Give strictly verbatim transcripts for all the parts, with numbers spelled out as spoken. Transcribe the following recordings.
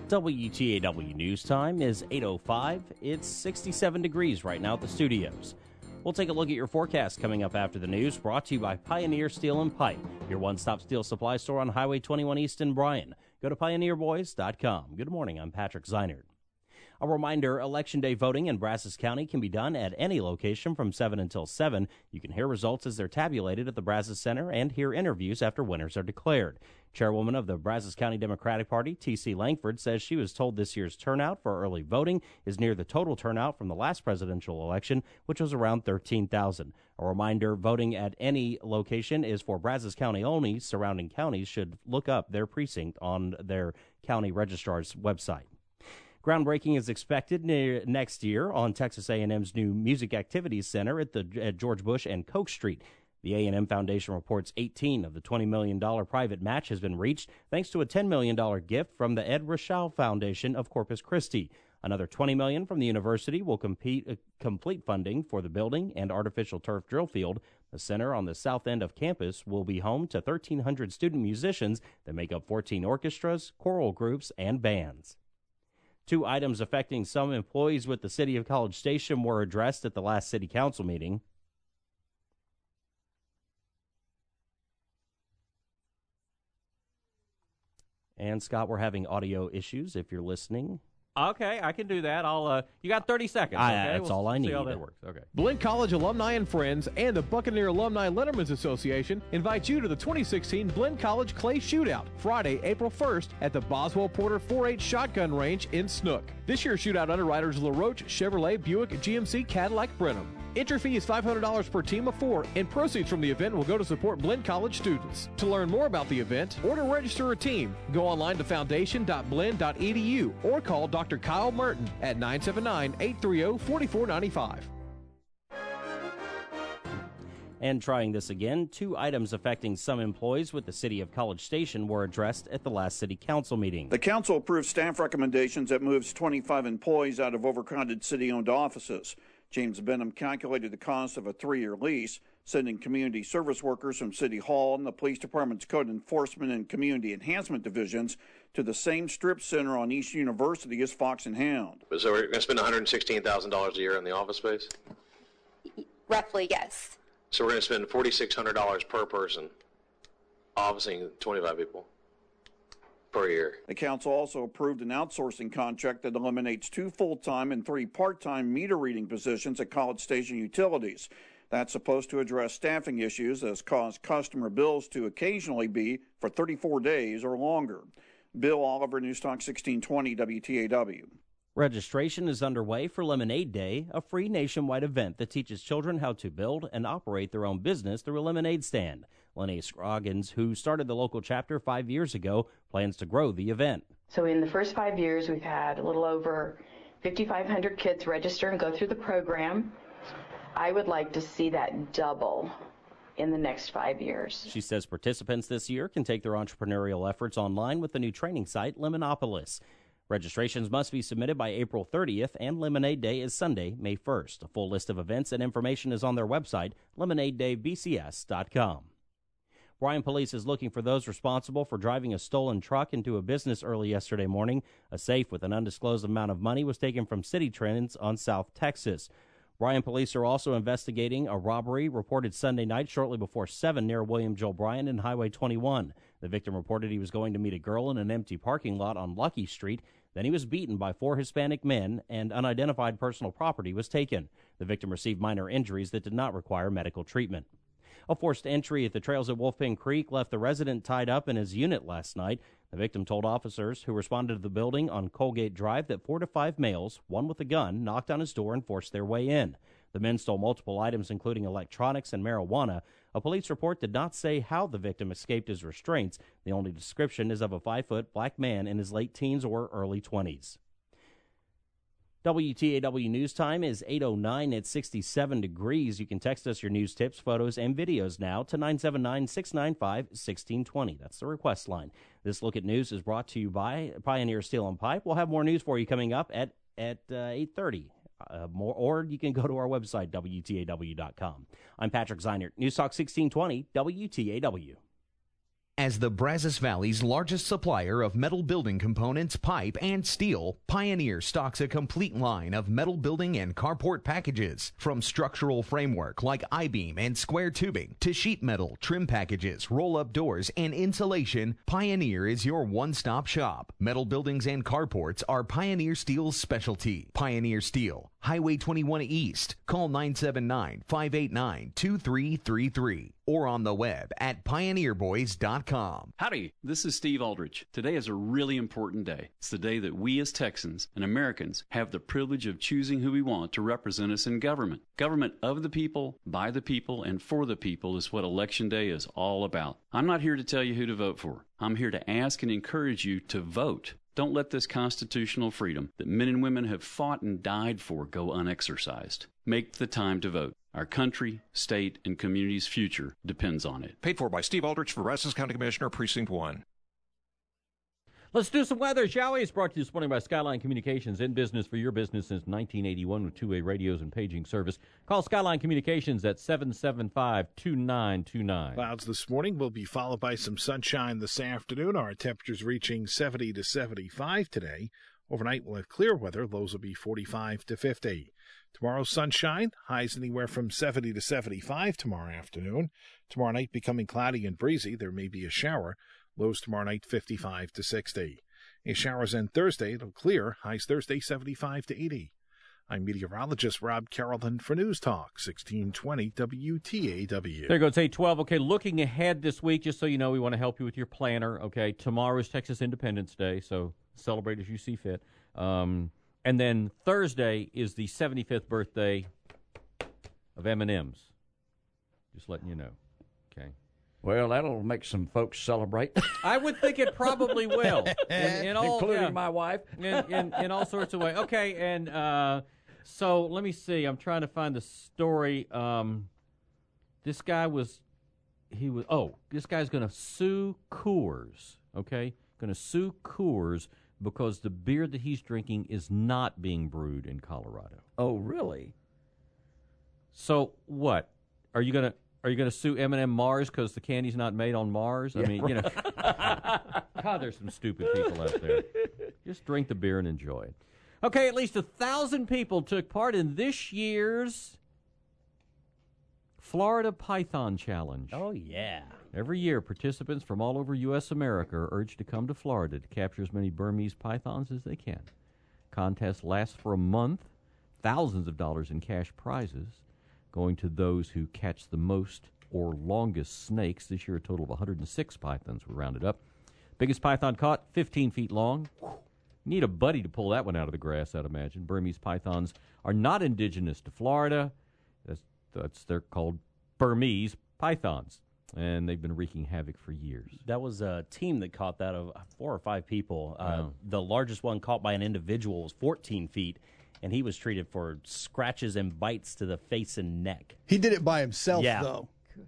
W T A W News Time is eight oh five. It's sixty-seven degrees right now at the studios. We'll take a look at your forecast coming up after the news, brought to you by Pioneer Steel and Pipe, your one-stop steel supply store on Highway twenty-one East in Bryan. Go to pioneer boys dot com. Good morning, I'm Patrick Zeinert. A reminder, Election Day voting in Brazos County can be done at any location from seven until seven. You can hear results as they're tabulated at the Brazos Center and hear interviews after winners are declared. Chairwoman of the Brazos County Democratic Party, T C Langford, says she was told this year's turnout for early voting is near the total turnout from the last presidential election, which was around thirteen thousand. A reminder, voting at any location is for Brazos County only. Surrounding counties should look up their precinct on their county registrar's website. Groundbreaking is expected near next year on Texas A and M's new Music Activities Center at the at George Bush and Coke Street. The A and M Foundation reports eighteen of the twenty million dollars private match has been reached thanks to a ten million dollars gift from the Ed Rochelle Foundation of Corpus Christi. Another twenty million dollars from the university will compete, uh, complete funding for the building and artificial turf drill field. The center on the south end of campus will be home to thirteen hundred student musicians that make up fourteen orchestras, choral groups, and bands. Two items affecting some employees with the City of College Station were addressed at the last City Council meeting. And, Scott, we're having audio issues if you're listening. Okay, I can do that. I'll. Uh, you got thirty seconds. Okay? I, that's we'll all I need. See how that works. Okay. Blinn College alumni and friends and the Buccaneer Alumni Letterman's Association invite you to the twenty sixteen Blinn College Clay Shootout, Friday, April first at the Boswell Porter four H Shotgun Range in Snook. This year's shootout underwriters LaRoche, Chevrolet, Buick, G M C, Cadillac, Brenham. Entry fee is five hundred dollars per team of four, and proceeds from the event will go to support Blinn College students. To learn more about the event or to register a team, go online to foundation dot blinn dot e d u or call Doctor Kyle Merton at nine seven nine, eight three zero, four four nine five. And trying this again, two items affecting some employees with the City of College Station were addressed at the last City Council meeting. The council approved staff recommendations that moves twenty-five employees out of overcrowded city-owned offices. James Benham calculated the cost of a three-year lease, sending community service workers from City Hall and the Police Department's Code Enforcement and Community Enhancement divisions to the same strip center on East University as Fox and Hound. So we're going to spend one hundred sixteen thousand dollars a year on the office space? Roughly, yes. So we're going to spend four thousand six hundred dollars per person, officing twenty-five people per year. The council also approved an outsourcing contract that eliminates two full-time and three part-time meter reading positions at College Station Utilities. That's supposed to address staffing issues that has caused customer bills to occasionally be for thirty-four days or longer. Bill Oliver, News Talk sixteen twenty W T A W. Registration is underway for Lemonade Day, a free nationwide event that teaches children how to build and operate their own business through a lemonade stand. Lenny Scroggins, who started the local chapter five years ago, plans to grow the event. So in the first five years, we've had a little over fifty-five hundred kids register and go through the program. I would like to see that double in the next five years. She says participants this year can take their entrepreneurial efforts online with the new training site, Lemonopolis. Registrations must be submitted by April thirtieth, and Lemonade Day is Sunday, May first. A full list of events and information is on their website, lemonade day b c s dot com. Bryan Police is looking for those responsible for driving a stolen truck into a business early yesterday morning. A safe with an undisclosed amount of money was taken from City Trends on South Texas. Bryan Police are also investigating a robbery reported Sunday night shortly before seven near William Joel Bryan and Highway twenty-one. The victim reported he was going to meet a girl in an empty parking lot on Lucky Street. Then he was beaten by four Hispanic men, and unidentified personal property was taken. The victim received minor injuries that did not require medical treatment. A forced entry at the trails at Wolfpen Creek left the resident tied up in his unit last night. The victim told officers who responded to the building on Colgate Drive that four to five males, one with a gun, knocked on his door and forced their way in. The men stole multiple items, including electronics and marijuana. A police report did not say how the victim escaped his restraints. The only description is of a five-foot black man in his late teens or early twenties. W T A W News Time is eight oh nine at sixty-seven degrees. You can text us your news tips, photos, and videos now to nine seven nine, six nine five, one six two zero. That's the request line. This Look at News is brought to you by Pioneer Steel and Pipe. We'll have more news for you coming up at, at uh, eight thirty. Uh, more, or you can go to our website, W T A W dot com. I'm Patrick Zeinert, News Talk sixteen twenty, W T A W. As the Brazos Valley's largest supplier of metal building components, pipe, and steel, Pioneer stocks a complete line of metal building and carport packages. From structural framework like I-beam and square tubing to sheet metal, trim packages, roll-up doors, and insulation, Pioneer is your one-stop shop. Metal buildings and carports are Pioneer Steel's specialty. Pioneer Steel, Highway twenty-one East. Call nine seven nine, five eight nine, two three three three or on the web at pioneer boys dot com. Howdy, this is Steve Aldrich. Today is a really important day. It's the day that we as Texans and Americans have the privilege of choosing who we want to represent us in government. Government of the people, by the people, and for the people is what Election Day is all about. I'm not here to tell you who to vote for. I'm here to ask and encourage you to vote. Don't let this constitutional freedom that men and women have fought and died for go unexercised. Make the time to vote. Our country, state, and community's future depends on it. Paid for by Steve Aldrich for Brazos County Commissioner, Precinct one. Let's do some weather, shall we? It's brought to you this morning by Skyline Communications, in business for your business since nineteen eighty-one with two-way radios and paging service. Call Skyline Communications at seven seven five, two nine two nine. Clouds this morning will be followed by some sunshine this afternoon. Our temperatures reaching seventy to seventy-five today. Overnight we'll have clear weather. Lows will be forty-five to fifty. Tomorrow, sunshine. Highs anywhere from seventy to seventy-five tomorrow afternoon. Tomorrow night becoming cloudy and breezy. There may be a shower. Lows tomorrow night fifty-five to sixty. A showers end Thursday. It'll clear. Highs Thursday seventy-five to eighty. I'm meteorologist Rob Carrollton for News Talk sixteen twenty W T A W. There goes eight twelve. Okay, looking ahead this week, just so you know, we want to help you with your planner. Okay, tomorrow is Texas Independence Day, so celebrate as you see fit. Um, and then Thursday is the seventy-fifth birthday of M and M's. Just letting you know. Okay. Well, that'll make some folks celebrate. I would think it probably will. In, in all, Including yeah, my wife. in, in, in all sorts of ways. Okay, and uh, so let me see. I'm trying to find the story. Um, this guy was, he was, oh, this guy's going to sue Coors, okay? Going to sue Coors because the beer that he's drinking is not being brewed in Colorado. Oh, really? So what? Are you going to... Are you going to sue M and M Mars because the candy's not made on Mars? I Yeah, mean, right. you know. God, there's some stupid people out there. Just drink the beer and enjoy it. Okay, at least a thousand people took part in this year's Florida Python Challenge. Oh, yeah. Every year, participants from all over U S America are urged to come to Florida to capture as many Burmese pythons as they can. Contest lasts for a month. Thousands of dollars in cash prizes going to those who catch the most or longest snakes. This year, a total of one hundred six pythons were rounded up. Biggest python caught, fifteen feet long. Need a buddy to pull that one out of the grass, I'd imagine. Burmese pythons are not indigenous to Florida. That's, that's they're called Burmese pythons, and they've been wreaking havoc for years. That was a team that caught that of four or five people. Uh, Wow. The largest one caught by an individual was fourteen feet. And he was treated for scratches and bites to the face and neck. He did it by himself, Yeah. though.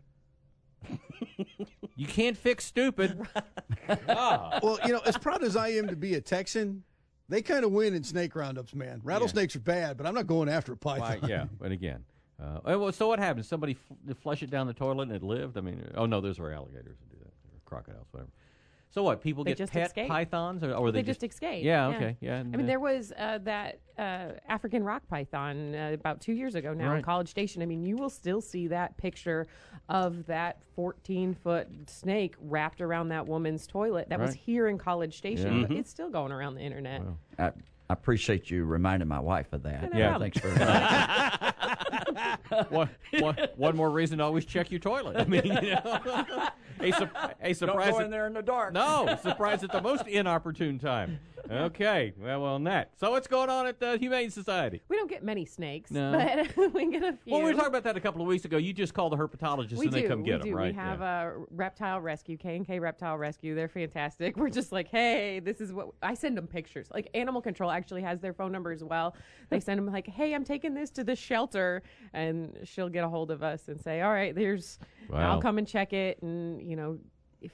You can't fix stupid. Ah. Well, you know, as proud as I am to be a Texan, they kind of win in snake roundups, man. Rattlesnakes are bad, but I'm not going after a python. Why, yeah, but again. Uh, well, so what happened? Somebody f- flush it down the toilet and it lived? I mean, oh, no, those are alligators that do that. Or crocodiles, whatever. So what? People They get just pet escape. pythons? Or, or they, they just, escape. Yeah, okay. Yeah. I and, mean, uh, there was uh, that uh, African rock python uh, about two years ago now in Right. College Station. I mean, you will still see that picture of that fourteen-foot snake wrapped around that woman's toilet. That was Right. here in College Station. Yeah. But it's still going around the internet. I, I appreciate you reminding my wife of that. No Yeah. Thanks very much. one, one, one more reason to always check your toilet. I mean, you know, a, su- a surprise. Don't go at- in there in the dark. No, surprise at the most inopportune time. Okay, well, on that. So what's going on at the Humane Society? We don't get many snakes, No. but we get a few. Well, we were talking about that a couple of weeks ago. You just call the herpetologist We and do. they come get we them, do. right? We have Yeah. a reptile rescue, K and K Reptile Rescue. They're fantastic. We're just like, hey, this is what I send them pictures. Like Animal Control actually has their phone number as well. They send them like, hey, I'm taking this to the shelter, and she'll get a hold of us and say, all right, there's, Wow. I'll come and check it, and you know, if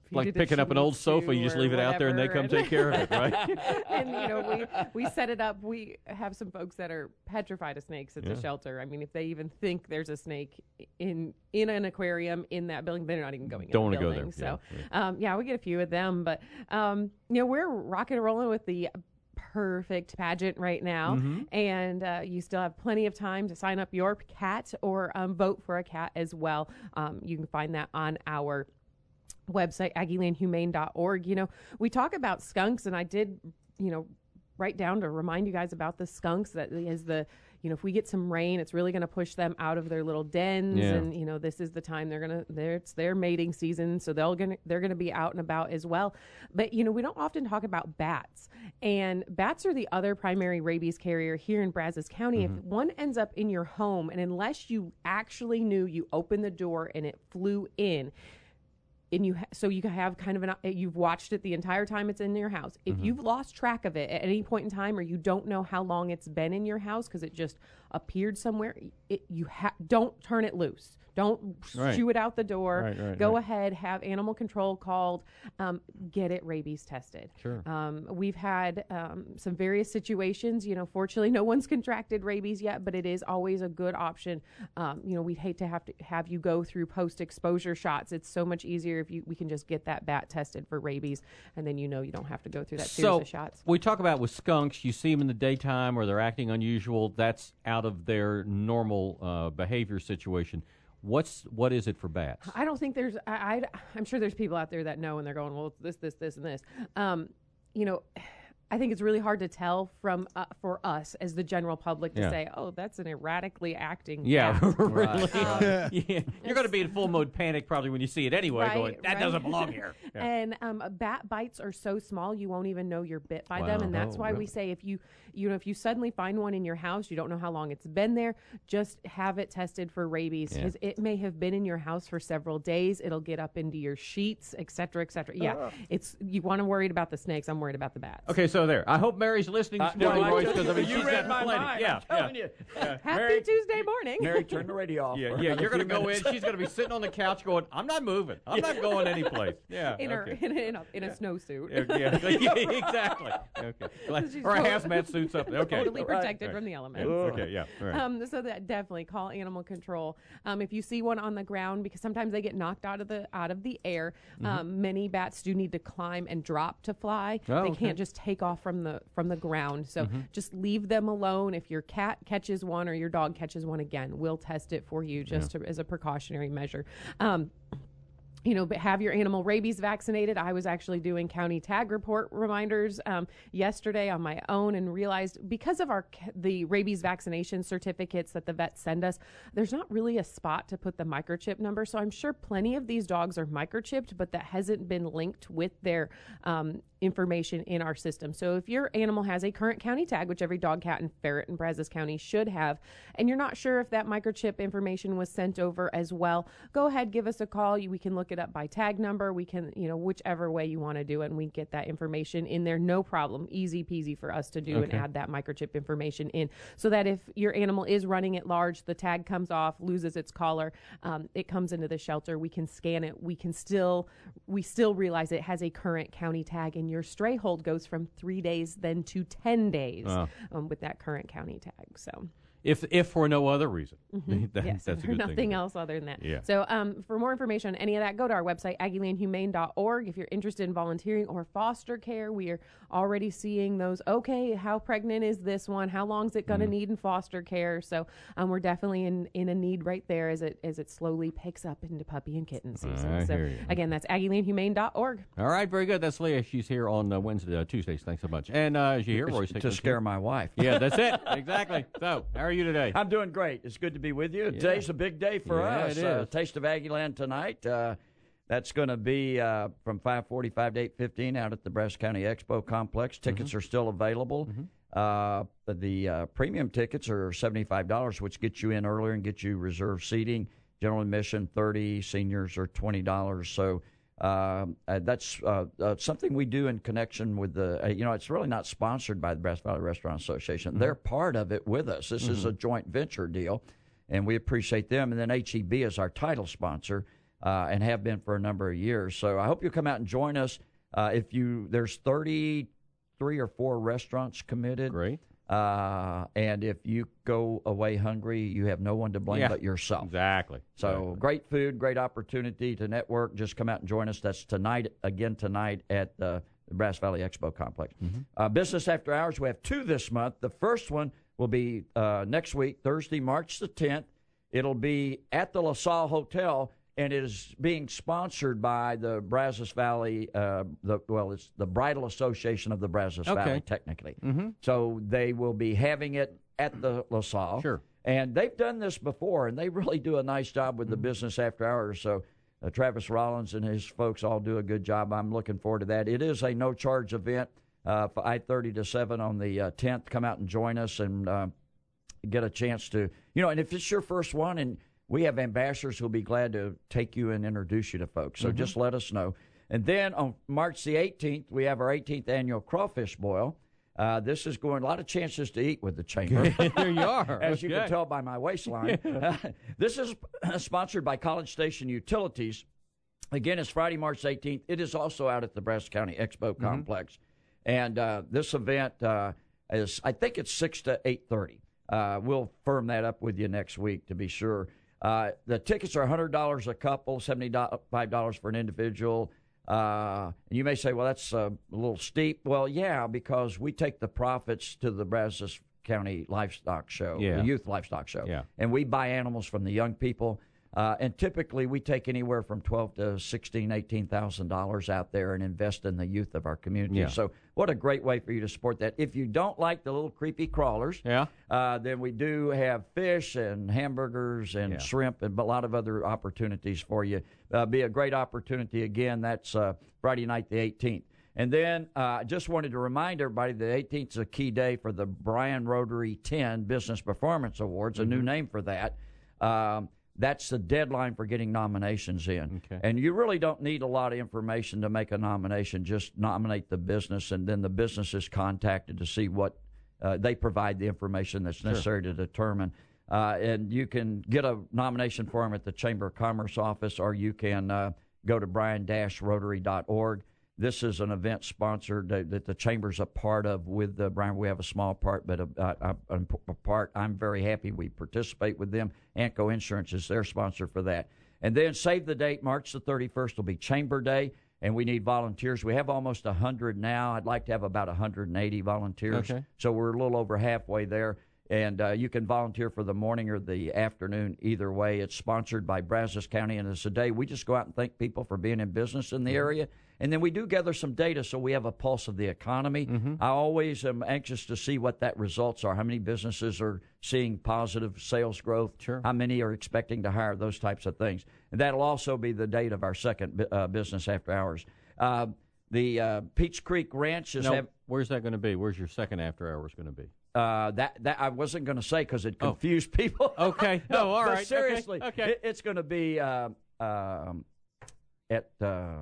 feed Like it a picking up an old cheese sofa, you just or leave it out there and they come whatever, take care of it, right? And, you know, we, we set it up. We have some folks that are petrified of snakes at Yeah. the shelter. I mean, if they even think there's a snake in in an aquarium in that building, they're not even going Don't in the wanna go building. there. So, Yeah, Um, yeah, we get a few of them. But, um, you know, we're rocking and rolling with the perfect pageant right now, Mhm. and uh, you still have plenty of time to sign up your cat or um, vote for a cat as well. Um, you can find that on our website, aggie land humane dot org. You know, we talk about skunks, and I did, you know, write down to remind you guys about the skunks. That is the, you know, if we get some rain, it's really going to push them out of their little dens, Yeah. and you know, this is the time they're gonna, they're, it's their mating season, so they'll gonna, they're gonna be out and about as well. But you know, we don't often talk about bats, and bats are the other primary rabies carrier here in Brazos County. Mm-hmm. If one ends up in your home, and unless you actually knew, you opened the door and it flew in. And you ha- so you can have kind of an you've watched it the entire time it's in your house. If Mm-hmm. you've lost track of it at any point in time, or you don't know how long it's been in your house because it just appeared somewhere, it, you ha- don't turn it loose. Don't Right. shoo it out the door. Right, right, Go right. ahead, have animal control called. Um, get it rabies tested. Sure. Um, we've had um, some various situations. You know, fortunately, no one's contracted rabies yet, but it is always a good option. Um, you know, we'd hate to have to have you go through post-exposure shots. It's so much easier if you we can just get that bat tested for rabies, and then you know you don't have to go through that series So of shots. we talk about with skunks, you see them in the daytime or they're acting unusual. That's out of their normal uh, behavior situation. What's what is it for bats? I don't think there's. I, I I'm sure there's people out there that know, and they're going, well, it's this, this, this, and this. Um, you know. I think it's really hard to tell from uh, for us as the general public to Yeah. say, "Oh, that's an erratically acting." Yeah, bat." really. Um, yeah. You're going to be in full mode panic probably when you see it anyway, Right, going, that right. doesn't belong here. Yeah. And um, bat bites are so small you won't even know you're bit by them, Wow. and that's Oh, why really? we say if you you know if you suddenly find one in your house, you don't know how long it's been there, just have it tested for rabies Yeah. because it may have been in your house for several days. It'll get up into your sheets, et cetera, et cetera. Yeah, Ah. it's you want to worry about the snakes. I'm worried about the bats. Okay, so there. I hope Mary's listening this Uh, no, morning, I Royce, told because I you, mean, you she's read got my plenty. mind, Yeah, I'm telling yeah. you. Yeah. Happy Mary- Tuesday morning. Mary, turn the radio off. Yeah, for yeah, another you're going to few go minutes. in. She's going to be sitting on the couch going, I'm not moving. I'm not going anyplace. Yeah. in, her, okay. in, a, in a in a snowsuit. Yeah, yeah, yeah, exactly. Okay. Like- She's or a tot- hazmat suit, something. Okay. Totally Right. protected Right. from the elements. Okay, yeah. All right. Um, so that definitely call animal control. Um, if you see one on the ground, because sometimes they get knocked out of the out of the air. Um, many bats do need to climb and drop to fly. Oh, they okay. can't just take off from the from the ground. So Mhm. just leave them alone. If your cat catches one or your dog catches one again, we'll test it for you just to, as a precautionary measure. Um, you know, but have your animal rabies vaccinated. I was actually doing county tag report reminders um, yesterday on my own and realized because of our ca- the rabies vaccination certificates that the vets send us, there's not really a spot to put the microchip number. So I'm sure plenty of these dogs are microchipped, but that hasn't been linked with their um, information in our system. So if your animal has a current county tag, which every dog, cat, and ferret in Brazos County should have, and you're not sure if that microchip information was sent over as well, go ahead, give us a call. You- We can look it up by tag number. We can, you know, whichever way you want to do it, and we get that information in there. No problem. Easy peasy for us to do and Okay. add that microchip information in so that if your animal is running at large, the tag comes off, loses its collar, um, it comes into the shelter. We can scan it. We can still, we still realize it has a current county tag, and your stray hold goes from three days then to ten days Wow. um, with that current county tag. So. If if for no other reason. Mhm. That- yes, that's a for good nothing thing. else other than that. Yeah. So um, for more information on any of that, go to our website, aggie land humane dot org. If you're interested in volunteering or foster care, we are already seeing those. Okay, how pregnant is this one? How long is it going to Mhm. need in foster care? So um, we're definitely in, in a need right there as it as it slowly picks up into puppy and kitten season. I so hear you. again, that's aggie land humane dot org. All right, very good. That's Leah. She's here on uh, Wednesday, uh, Tuesdays. Thanks so much. And uh, as you hear, Royce to scare my wife. Yeah, that's it. Exactly. So, how are you today? I'm doing great. It's good to be with you. Yeah. Today's a big day for Yeah, us. it Uh, is. Taste of Aggieland tonight. Uh, that's going to be uh, from five forty-five to eight fifteen out at the Brazos County Expo Complex. Tickets Mm-hmm. are still available. Uh, but the uh, premium tickets are seventy-five dollars, which gets you in earlier and gets you reserved seating. General admission thirty dollars, seniors are twenty dollars. So uh, uh, that's uh, uh, something we do in connection with the, uh, you know, it's really not sponsored by the Brazos Valley Restaurant Association. Mm-hmm. They're part of it with us. This is Mhm. a joint venture deal, and we appreciate them. And then H E B is our title sponsor. uh, and have been for a number of years. So I hope you'll come out and join us. Uh, if you there's thirty-three or four restaurants committed. Great. Uh, and if you go away hungry, you have no one to blame Yeah, but yourself. Exactly. So Exactly. great food, great opportunity to network. Just come out and join us. That's tonight, again tonight at the Brazos Valley Expo Complex. Mm-hmm. Uh, Business After Hours, we have two this month. The first one will be uh, next week, Thursday, March the tenth. It'll be at the LaSalle Hotel, and it is being sponsored by the Brazos Valley, uh, the well, it's the Bridal Association of the Brazos Okay. Valley, technically. Mm-hmm. So they will be having it at the LaSalle. Sure. And they've done this before, and they really do a nice job with the Mm-hmm. Business After Hours. So uh, Travis Rollins and his folks all do a good job. I'm looking forward to that. It is a no-charge event, uh, for eight thirty to seven on the uh, tenth. Come out and join us and uh, get a chance to, you know, and if it's your first one, and we have ambassadors who'll be glad to take you and introduce you to folks. So Mhm. just let us know. And then on March the eighteenth, we have our eighteenth annual Crawfish Boil. Uh, this is going a lot of chances to eat with the chamber. There you are. As you Okay. can tell by my waistline. Uh, this is sponsored by College Station Utilities. Again, it's Friday, March eighteenth. It is also out at the Brazos County Expo Mm-hmm. Complex. And uh, this event uh, is, I think it's six to eight thirty. Uh, we'll firm that up with you next week to be sure. Uh, the tickets are one hundred dollars a couple, seventy-five dollars for an individual. Uh, and you may say, well, that's uh, a little steep. Well, yeah, because we take the profits to the Brazos County Livestock Show, Yeah. the Youth Livestock Show. Yeah. And we buy animals from the young people. Uh, and typically we take anywhere from twelve to sixteen, eighteen thousand dollars out there and invest in the youth of our community. Yeah. So what a great way for you to support that. If you don't like the little creepy crawlers, Yeah. uh, then we do have fish and hamburgers and Yeah. shrimp and a lot of other opportunities for you. Uh, be a great opportunity. Again, that's uh, Friday night the eighteenth. And then I uh, just wanted to remind everybody the eighteenth is a key day for the Bryan Rotary ten Business Performance Awards, a new name for that. Um, that's the deadline for getting nominations in. Okay. And you really don't need a lot of information to make a nomination. Just nominate the business, and then the business is contacted to see what uh, they provide the information that's necessary to determine. Uh, and you can get a nomination form at the Chamber of Commerce office, or you can uh, go to bryan dash rotary dot org. This is an event sponsored that, that the Chamber's a part of with the Bryan. We have a small part, but a, a, a, a part. I'm very happy we participate with them. Anco Insurance is their sponsor for that. And then save the date, March the thirty-first will be Chamber Day, and we need volunteers. We have almost one hundred now. I'd like to have about one hundred eighty volunteers. Okay. So we're a little over halfway there. And uh, you can volunteer for the morning or the afternoon. Either way, it's sponsored by Brazos County, and it's a day we just go out and thank people for being in business in the area. And then we do gather some data so we have a pulse of the economy. Mm-hmm. I always am anxious to see what that results are. How many businesses are seeing positive sales growth? Sure. How many are expecting to hire? Those types of things. And that'll also be the date of our second uh, Business After Hours. Uh, the uh, Peach Creek Ranch is Now, have, where's that going to be? Where's your second after hours going to be? Uh, that that I wasn't going to say because it Oh. confused people. Okay. No, all but right. Okay. Seriously, Okay. It, it's going to be uh, um, at uh,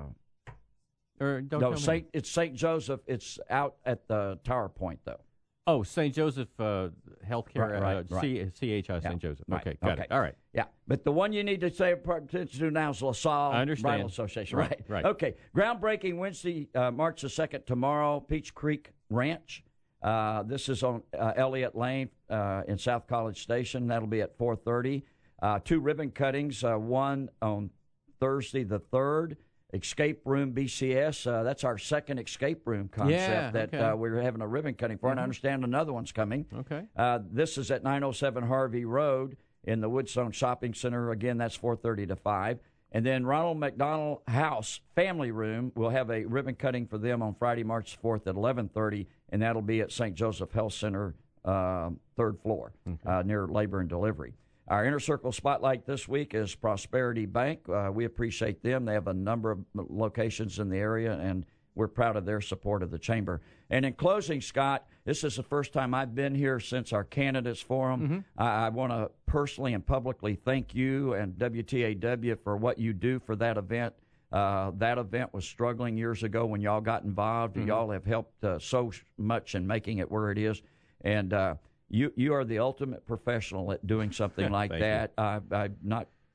Or don't no tell me. Saint. It's Saint Joseph. It's out at the Tower Point though. Oh, Saint Joseph uh, Healthcare, Right, right, uh, right. C- C H I Yeah, Saint Joseph. right, Okay, got okay. it. All right. Yeah, but the one you need to say attention to now is LaSalle I understand. Bridal Association. Right, Right, right. Okay, groundbreaking Wednesday, uh, March the second tomorrow, Peach Creek Ranch. Uh, this is on uh, Elliott Lane uh, in South College Station. That'll be at four thirty. Uh, two ribbon cuttings, uh, one on Thursday the third. Escape Room B C S. Uh, that's our second escape room concept Yeah, that okay. uh, we're having a ribbon cutting for, and I Mhm. understand another one's coming. Okay. Uh, this is at nine oh seven Harvey Road in the Woodstone Shopping Center. Again, that's four thirty to five. And then Ronald McDonald House Family Room, we'll have a ribbon cutting for them on Friday, March fourth at eleven thirty, and that'll be at Saint Joseph Health Center, uh, third floor, uh, near Labor and Delivery. Our Inner Circle Spotlight this week is Prosperity Bank. Uh, we appreciate them. They have a number of locations in the area, and we're proud of their support of the Chamber. And in closing, Scott, this is the first time I've been here since our candidates forum. Mm-hmm. I, I want to personally and publicly thank you and W T A W for what you do for that event. Uh, that event was struggling years ago when y'all got involved. Mm-hmm. Y'all have helped uh, so much in making it where it is. And uh, you you are the ultimate professional at doing something like Thank that. I, I'm not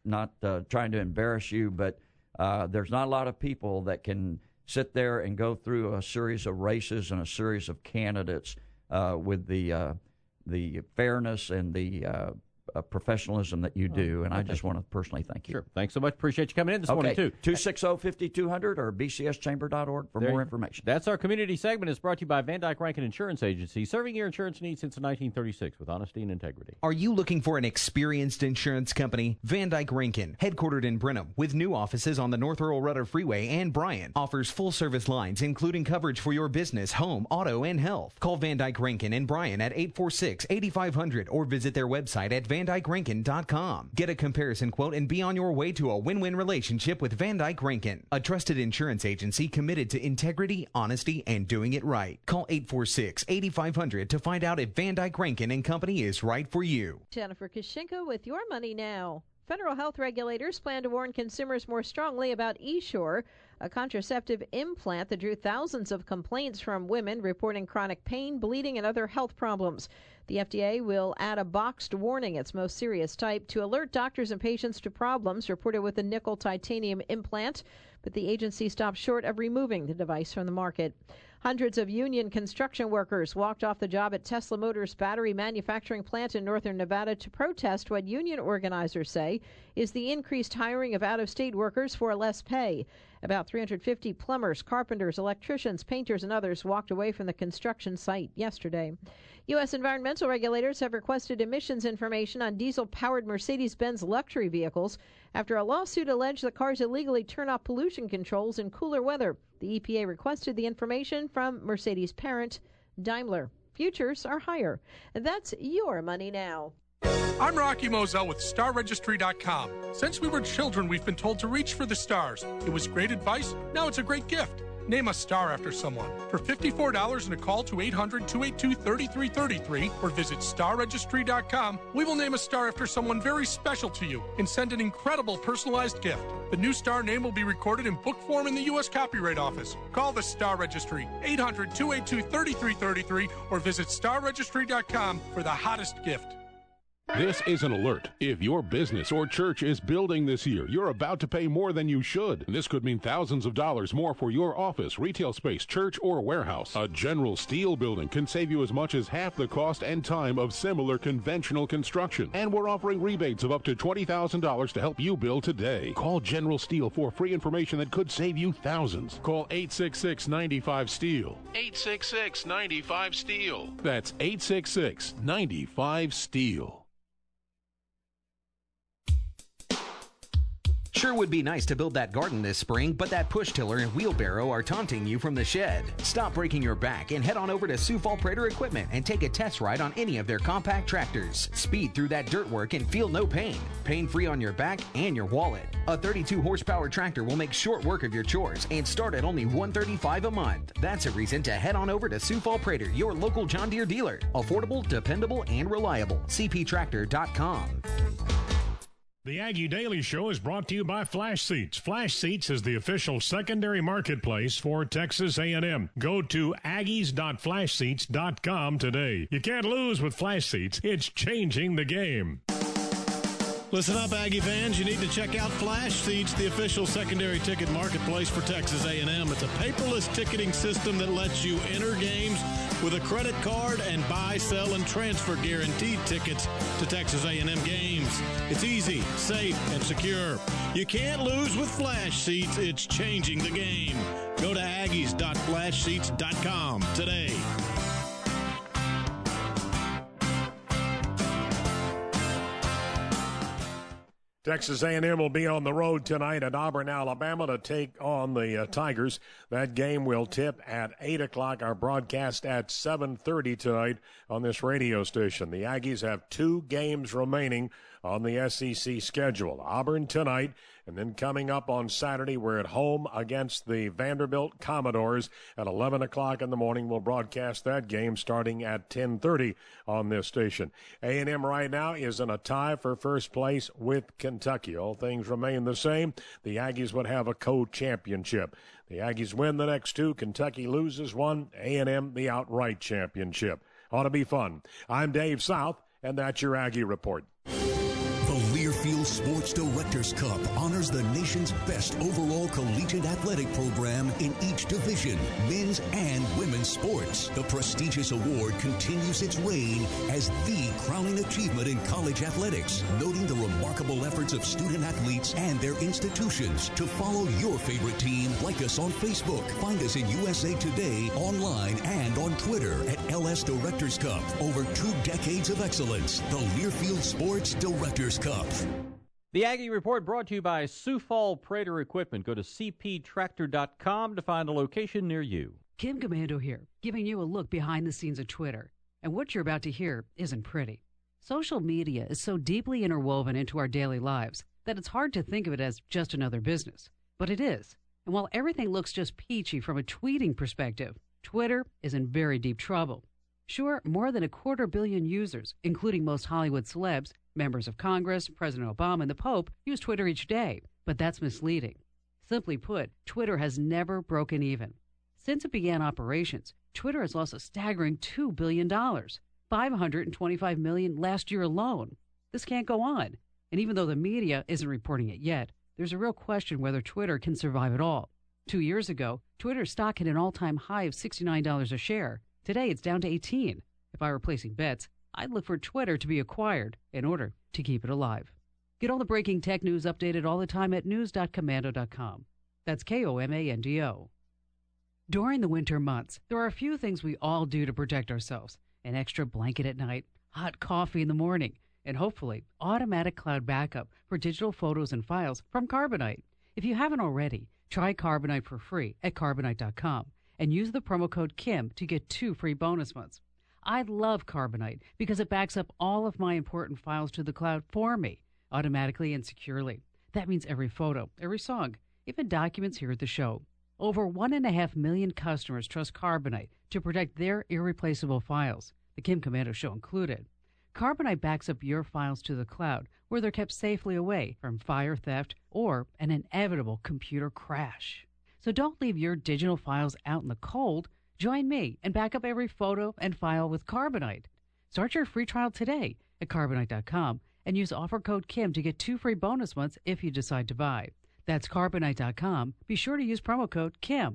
not uh, trying to embarrass you, but uh, there's not a lot of people that can sit there and go through a series of races and a series of candidates uh, with the uh, the fairness and the uh, uh, professionalism that you do, and oh, I just you. want to personally thank you. Sure. Thanks so much. Appreciate you coming in this okay. morning, too. two six zero, five two zero zero or b c s chamber dot org for There more you- information. That's our community segment. It's brought to you by Van Dyke Rankin Insurance Agency, serving your insurance needs since nineteen thirty-six with honesty and integrity. Are you looking for an experienced insurance company? Van Dyke Rankin, headquartered in Brenham, with new offices on the North Earl Rudder Freeway and Bryan, offers full-service lines, including coverage for your business, home, auto, and health. Call Van Dyke Rankin in Bryan at eight four six, eight five zero zero or visit their website at van dyke rankin dot com. Get a comparison quote and be on your way to a win-win relationship with Van Dyke Rankin, a trusted insurance agency committed to integrity, honesty, and doing it right. Call eight four six, eight five zero zero to find out if Van Dyke Rankin and Company is right for you. Jennifer Kashinka with Your Money Now. Federal health regulators plan to warn consumers more strongly about Essure, a contraceptive implant that drew thousands of complaints from women reporting chronic pain, bleeding, and other health problems. The F D A will add a boxed warning, its most serious type, to alert doctors and patients to problems reported with the nickel titanium implant, but the agency stopped short of removing the device from the market. Hundreds of union construction workers walked off the job at Tesla Motors' battery manufacturing plant in northern Nevada to protest what union organizers say is the increased hiring of out-of-state workers for less pay. About three hundred fifty plumbers, carpenters, electricians, painters, and others walked away from the construction site yesterday. U S environmental regulators have requested emissions information on diesel-powered Mercedes-Benz luxury vehicles after a lawsuit alleged the cars illegally turn off pollution controls in cooler weather. The E P A requested the information from Mercedes parent Daimler. Futures are higher. That's Your Money Now. I'm Rocky Moselle with Star Registry dot com. Since we were children, we've been told to reach for the stars. It was great advice. Now it's a great gift. Name a star after someone. For fifty-four dollars and a call to eight hundred, two eight two, three three three three or visit Star Registry dot com, we will name a star after someone very special to you and send an incredible personalized gift. The new star name will be recorded in book form in the U S Copyright Office. Call the Star Registry, eight hundred, two eight two, three three three three or visit Star Registry dot com for the hottest gift. This is an alert. If your business or church is building this year, you're about to pay more than you should. This could mean thousands of dollars more for your office, retail space, church, or warehouse. A General Steel building can save you as much as half the cost and time of similar conventional construction. And we're offering rebates of up to twenty thousand dollars to help you build today. Call General Steel for free information that could save you thousands. Call eight six six, nine five, STEEL. eight six six, nine five, STEEL. That's eight six six, nine five, STEEL. Sure would be nice to build that garden this spring, but that push tiller and wheelbarrow are taunting you from the shed. Stop breaking your back and head on over to Sioux Falls Prater Equipment and take a test ride on any of their compact tractors. Speed through that dirt work and feel no pain. Pain-free on your back and your wallet. A thirty-two horsepower tractor will make short work of your chores and start at only one hundred thirty-five dollars a month. That's a reason to head on over to Sioux Falls Prater, your local John Deere dealer. Affordable, dependable, and reliable. c p tractor dot com. The Aggie Daily Show is brought to you by Flash Seats. Flash Seats is the official secondary marketplace for Texas A and M. Go to aggies dot flash seats dot com today. You can't lose with Flash Seats. It's changing the game. Listen up, Aggie fans. You need to check out Flash Seats, the official secondary ticket marketplace for Texas A and M. It's a paperless ticketing system that lets you enter games with a credit card and buy, sell, and transfer guaranteed tickets to Texas A and M games. It's easy, safe, and secure. You can't lose with Flash Seats. It's changing the game. Go to aggies dot flash seats dot com today. Texas A and M will be on the road tonight at Auburn, Alabama to take on the uh, Tigers. That game will tip at eight o'clock. Our broadcast at seven thirty tonight on this radio station. The Aggies have two games remaining on the S E C schedule. Auburn tonight, and then coming up on Saturday, we're at home against the Vanderbilt Commodores at eleven o'clock in the morning. We'll broadcast that game starting at ten thirty on this station. A and M right now is in a tie for first place with Kentucky. All things remain the same. The Aggies would have a co-championship. The Aggies win the next two. Kentucky loses one. A and M the outright championship. Ought to be fun. I'm Dave South, and that's your Aggie Report. The Learfield Learfield Sports Directors Cup honors the nation's best overall collegiate athletic program in each division, men's and women's sports. The prestigious award continues its reign as the crowning achievement in college athletics, noting the remarkable efforts of student athletes and their institutions. To follow your favorite team, like us on Facebook. Find us in U S A Today, online, and on Twitter at L S Directors Cup. Over two decades of excellence, the Learfield Sports Directors Cup. The Aggie Report brought to you by Sioux Fall Prater Equipment. Go to c p tractor dot com to find a location near you. Kim Commando here, giving you a look behind the scenes of Twitter. And what you're about to hear isn't pretty. Social media is so deeply interwoven into our daily lives that it's hard to think of it as just another business. But it is. And while everything looks just peachy from a tweeting perspective, Twitter is in very deep trouble. Sure, more than a quarter billion users, including most Hollywood celebs, members of Congress, President Obama, and the Pope, use Twitter each day. But that's misleading. Simply put, Twitter has never broken even. Since it began operations, Twitter has lost a staggering two billion dollars, five hundred twenty-five million dollars last year alone. This can't go on. And even though the media isn't reporting it yet, there's a real question whether Twitter can survive at all. Two years ago, Twitter's stock hit an all-time high of sixty-nine dollars a share. Today, it's down to eighteen dollars. If I were placing bets, I'd look for Twitter to be acquired in order to keep it alive. Get all the breaking tech news updated all the time at news dot commando dot com. That's K O M A N D O. During the winter months, there are a few things we all do to protect ourselves. An extra blanket at night, hot coffee in the morning, and hopefully automatic cloud backup for digital photos and files from Carbonite. If you haven't already, try Carbonite for free at carbonite dot com and use the promo code Kim to get two free bonus months. I love Carbonite because it backs up all of my important files to the cloud for me, automatically and securely. That means every photo, every song, even documents here at the show. Over one and a half million customers trust Carbonite to protect their irreplaceable files, the Kim Commando Show included. Carbonite backs up your files to the cloud, where they're kept safely away from fire, theft, or an inevitable computer crash. So don't leave your digital files out in the cold. Join me and back up every photo and file with Carbonite. Start your free trial today at carbonite dot com and use offer code Kim to get two free bonus months if you decide to buy. That's carbonite dot com. Be sure to use promo code Kim.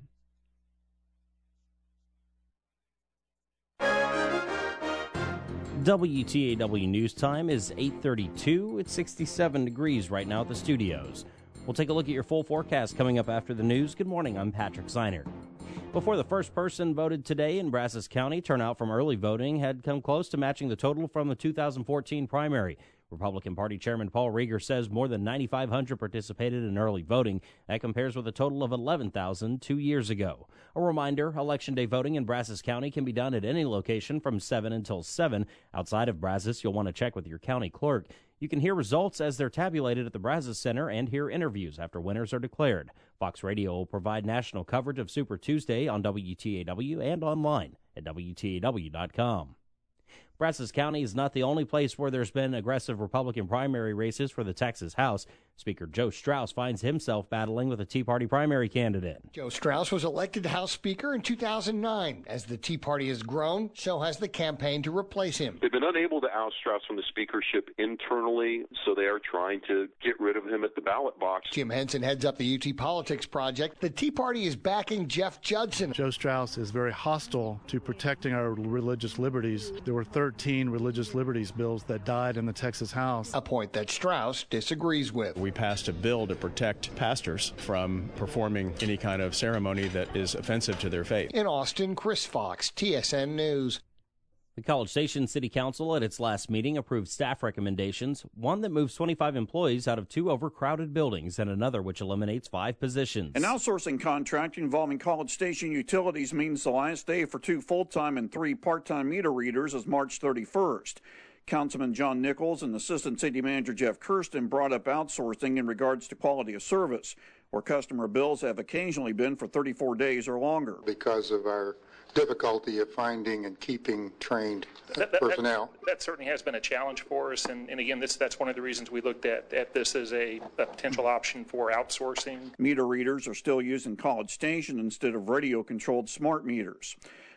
W T A W News Time is eight thirty-two. It's sixty-seven degrees right now at the studios. We'll take a look at your full forecast coming up after the news. Good morning, I'm Patrick Seiner. Before the first person voted today in Brazos County, turnout from early voting had come close to matching the total from the two thousand fourteen primary. Republican Party Chairman Paul Rieger says more than nine thousand five hundred participated in early voting. That compares with a total of eleven thousand two years ago. A reminder, Election Day voting in Brazos County can be done at any location from seven until seven. Outside of Brazos, you'll want to check with your county clerk. You can hear results as they're tabulated at the Brazos Center and hear interviews after winners are declared. Fox Radio will provide national coverage of Super Tuesday on W T A W and online at W T A W dot com. Brazos County is not the only place where there's been aggressive Republican primary races for the Texas House. Speaker Joe Straus finds himself battling with a Tea Party primary candidate. Joe Straus was elected House Speaker in two thousand nine. As the Tea Party has grown, so has the campaign to replace him. They've been unable to oust Straus from the speakership internally, so they are trying to get rid of him at the ballot box. Jim Henson heads up the U T Politics Project. The Tea Party is backing Jeff Judson. Joe Straus is very hostile to protecting our religious liberties. There were thirteen religious liberties bills that died in the Texas House. A point that Straus disagrees with. We passed a bill to protect pastors from performing any kind of ceremony that is offensive to their faith. In Austin, Chris Fox, T S N News. The College Station City Council at its last meeting approved staff recommendations, one that moves twenty-five employees out of two overcrowded buildings and another which eliminates five positions. An outsourcing contract involving College Station Utilities means the last day for two full-time and three part-time meter readers is March thirty-first. Councilman John Nichols and Assistant City Manager Jeff Kirsten brought up outsourcing in regards to quality of service, where customer bills have occasionally been for thirty-four days or longer. Because of our difficulty of finding and keeping trained that, that, personnel. That, that certainly has been a challenge for us, and, and again, this that's one of the reasons we looked at, at this as a, a potential option for outsourcing. Meter readers are still using College Station instead of radio-controlled smart meters.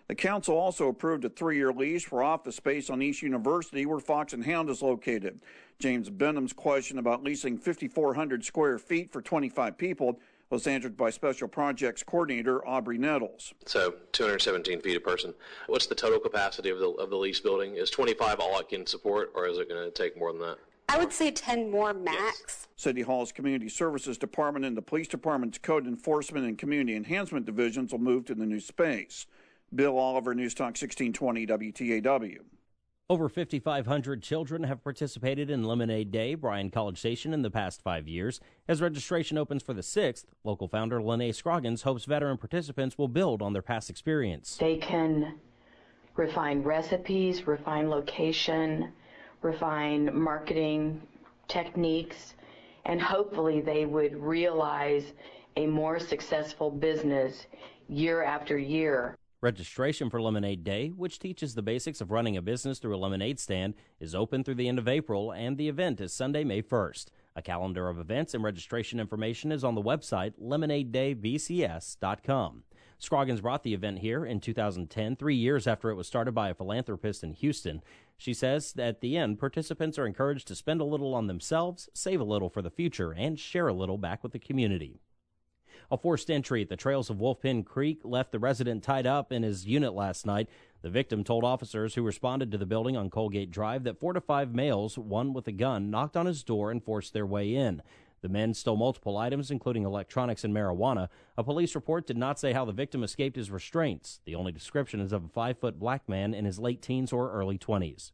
The council also approved a three-year lease for office space on East University, where Fox and Hound is located. James Benham's question about leasing five thousand four hundred square feet for twenty-five people was answered by Special Projects Coordinator Aubrey Nettles. So two hundred seventeen feet a person. What's the total capacity of the of the lease building? Is twenty-five all it can support, or is it going to take more than that? I would say ten more max. Yes. City Hall's Community Services Department and the Police Department's Code Enforcement and Community Enhancement Divisions will move to the new space. Bill Oliver, News Talk sixteen twenty W T A W. Over fifty-five hundred children have participated in Lemonade Day, Bryan College Station, in the past five years. As registration opens for the sixth, local founder Lene Scroggins hopes veteran participants will build on their past experience. They can refine recipes, refine location, refine marketing techniques, and hopefully they would realize a more successful business year after year. Registration for Lemonade Day, which teaches the basics of running a business through a lemonade stand, is open through the end of April, and the event is Sunday, May first. A calendar of events and registration information is on the website lemonade day b c s dot com. Scroggins brought the event here in two thousand ten, three years after it was started by a philanthropist in Houston. She says that at the end, participants are encouraged to spend a little on themselves, save a little for the future, and share a little back with the community. A forced entry at the trails of Wolfpin Creek left the resident tied up in his unit last night. The victim told officers who responded to the building on Colgate Drive that four to five males, one with a gun, knocked on his door and forced their way in. The men stole multiple items, including electronics and marijuana. A police report did not say how the victim escaped his restraints. The only description is of a five-foot black man in his late teens or early twenties.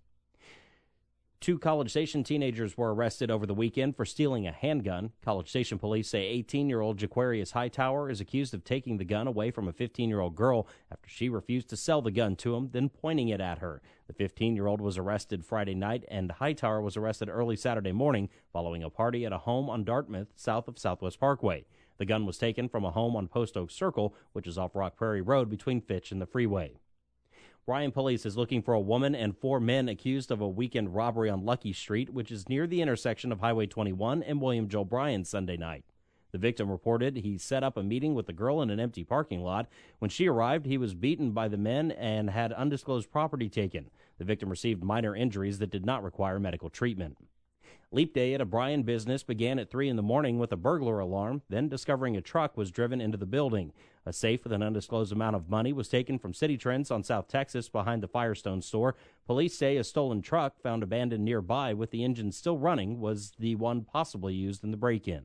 Two College Station teenagers were arrested over the weekend for stealing a handgun. College Station police say eighteen-year-old Jaquarius Hightower is accused of taking the gun away from a fifteen-year-old girl after she refused to sell the gun to him, then pointing it at her. The fifteen-year-old was arrested Friday night, and Hightower was arrested early Saturday morning following a party at a home on Dartmouth, south of Southwest Parkway. The gun was taken from a home on Post Oak Circle, which is off Rock Prairie Road between Fitch and the freeway. Bryan police is looking for a woman and four men accused of a weekend robbery on Lucky Street, which is near the intersection of Highway twenty-one and William Joe Bryan Sunday night. The victim reported he set up a meeting with the girl in an empty parking lot. When she arrived, he was beaten by the men and had undisclosed property taken. The victim received minor injuries that did not require medical treatment. Leap day at a Bryan business began at three in the morning with a burglar alarm, then discovering a truck was driven into the building. A safe with an undisclosed amount of money was taken from City Trends on South Texas behind the Firestone store. Police say a stolen truck found abandoned nearby with the engine still running was the one possibly used in the break-in.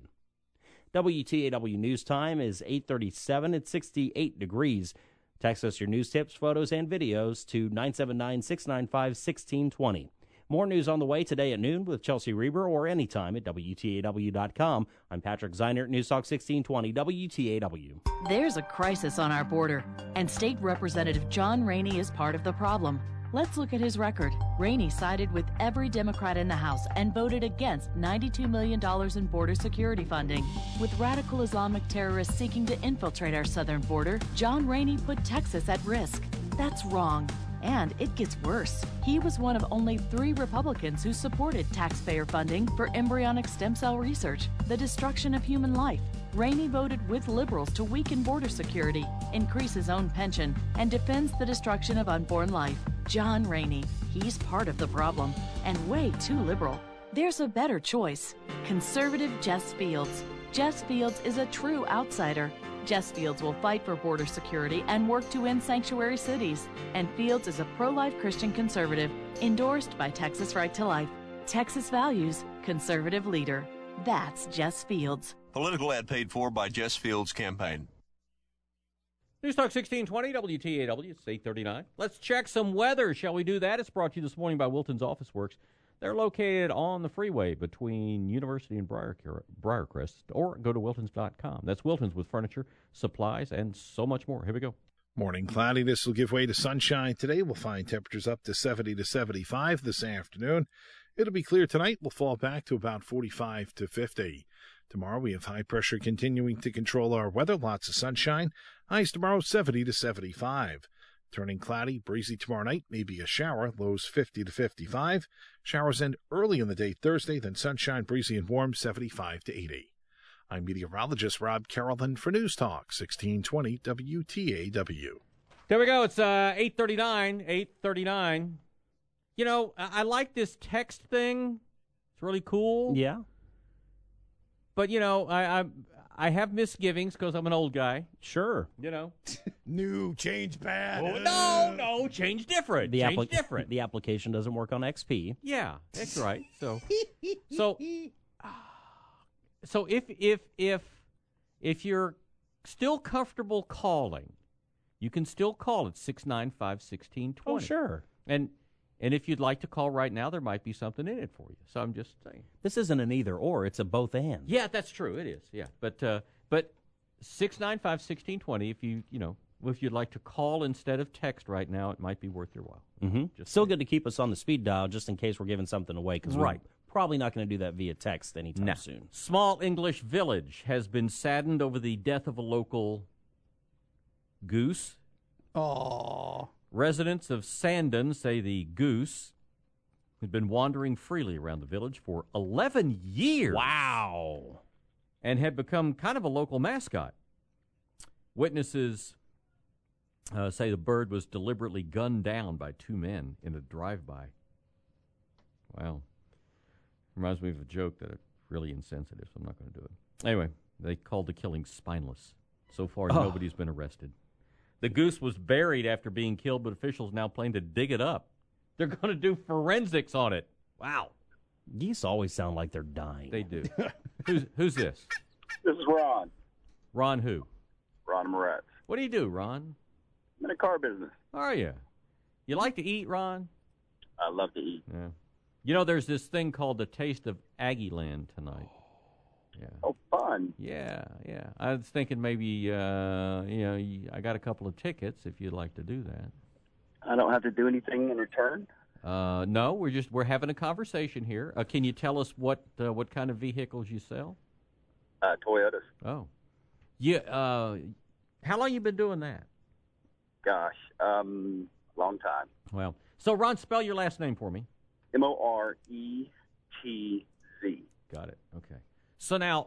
W T A W News Time is eight thirty-seven at sixty-eight degrees. Text us your news tips, photos, and videos to nine seven nine, six nine five, one six two zero. More news on the way today at noon with Chelsea Reber or anytime at W T A W dot com. I'm Patrick Zeinert, News Talk sixteen twenty W T A W. There's a crisis on our border, and State Representative John Rainey is part of the problem. Let's look at his record. Rainey sided with every Democrat in the House and voted against ninety-two million dollars in border security funding. With radical Islamic terrorists seeking to infiltrate our southern border, John Rainey put Texas at risk. That's wrong. And it gets worse. He was one of only three Republicans who supported taxpayer funding for embryonic stem cell research, the destruction of human life. Rainey voted with liberals to weaken border security, increase his own pension, and defends the destruction of unborn life. John Rainey, he's part of the problem, and way too liberal. There's a better choice. Conservative Jess Fields. Jess Fields is a true outsider. Jess Fields will fight for border security and work to end sanctuary cities. And Fields is a pro-life Christian conservative, endorsed by Texas Right to Life. Texas values, conservative leader. That's Jess Fields. Political ad paid for by Jess Fields campaign. News Talk sixteen twenty W T A W, it's eight thirty-nine. Let's check some weather. Shall we do that? It's brought to you this morning by Wilton's Office Works. They're located on the freeway between University and Briar, Briarcrest, or go to wiltons dot com. That's Wiltons with furniture, supplies, and so much more. Here we go. Morning cloudiness will give way to sunshine today. We'll find temperatures up to seventy to seventy-five this afternoon. It'll be clear tonight. We'll fall back to about forty-five to fifty. Tomorrow we have high pressure continuing to control our weather. Lots of sunshine. Highs tomorrow seventy to seventy-five. Turning cloudy, breezy tomorrow night, maybe a shower, lows fifty to fifty-five. Showers end early in the day Thursday, then sunshine, breezy and warm, seventy-five to eighty. I'm meteorologist Rob Carrollton for News Talk sixteen twenty W T A W. There we go. It's uh, eight thirty-nine. eight thirty-nine. You know, I, I like this text thing. It's really cool. Yeah. But, you know, I I, I have misgivings because I'm an old guy. Sure. You know. New, change bad. Oh, no, no, change different. The change appli- different. The application doesn't work on X P. Yeah, that's right. So, so, so if if if if you're still comfortable calling, you can still call at six nine five, one six two zero. Oh, sure. And and if you'd like to call right now, there might be something in it for you. So I'm just saying. This isn't an either or; it's a both and. Yeah, that's true. It is. Yeah, but uh, but six nine five, one six two zero. If you you know if you'd like to call instead of text right now, it might be worth your while. Mm-hmm. Just still saying. Good to keep us on the speed dial just in case we're giving something away because right. we're probably not going to do that via text anytime no. soon. Small English Village has been saddened over the death of a local goose. Aww. Residents of Sandon say the goose had been wandering freely around the village for eleven years. Wow. And had become kind of a local mascot. Witnesses uh, say the bird was deliberately gunned down by two men in a drive-by. Wow. Reminds me of a joke that is really insensitive, so I'm not going to do it. Anyway, they called the killing spineless. So far, oh. nobody's been arrested. The goose was buried after being killed, but officials now plan to dig it up. They're going to do forensics on it. Wow. Geese always sound like they're dying. They do. who's, who's this? This is Ron. Ron who? Ron Moretz. What do you do, Ron? I'm in the car business. Are you? You like to eat, Ron? I love to eat. Yeah. You know, there's this thing called the Taste of Aggieland tonight. Yeah. Oh, fun. Yeah, yeah. I was thinking maybe, uh, you know, I got a couple of tickets if you'd like to do that. I don't have to do anything in return? Uh, no, we're just, we're having a conversation here. Uh, can you tell us what, uh, what kind of vehicles you sell? Uh, Toyotas. Oh. Yeah, uh, how long you been doing that? Gosh, um, long time. Well, so Ron, spell your last name for me. M O R E T Z. Got it. Okay. So now,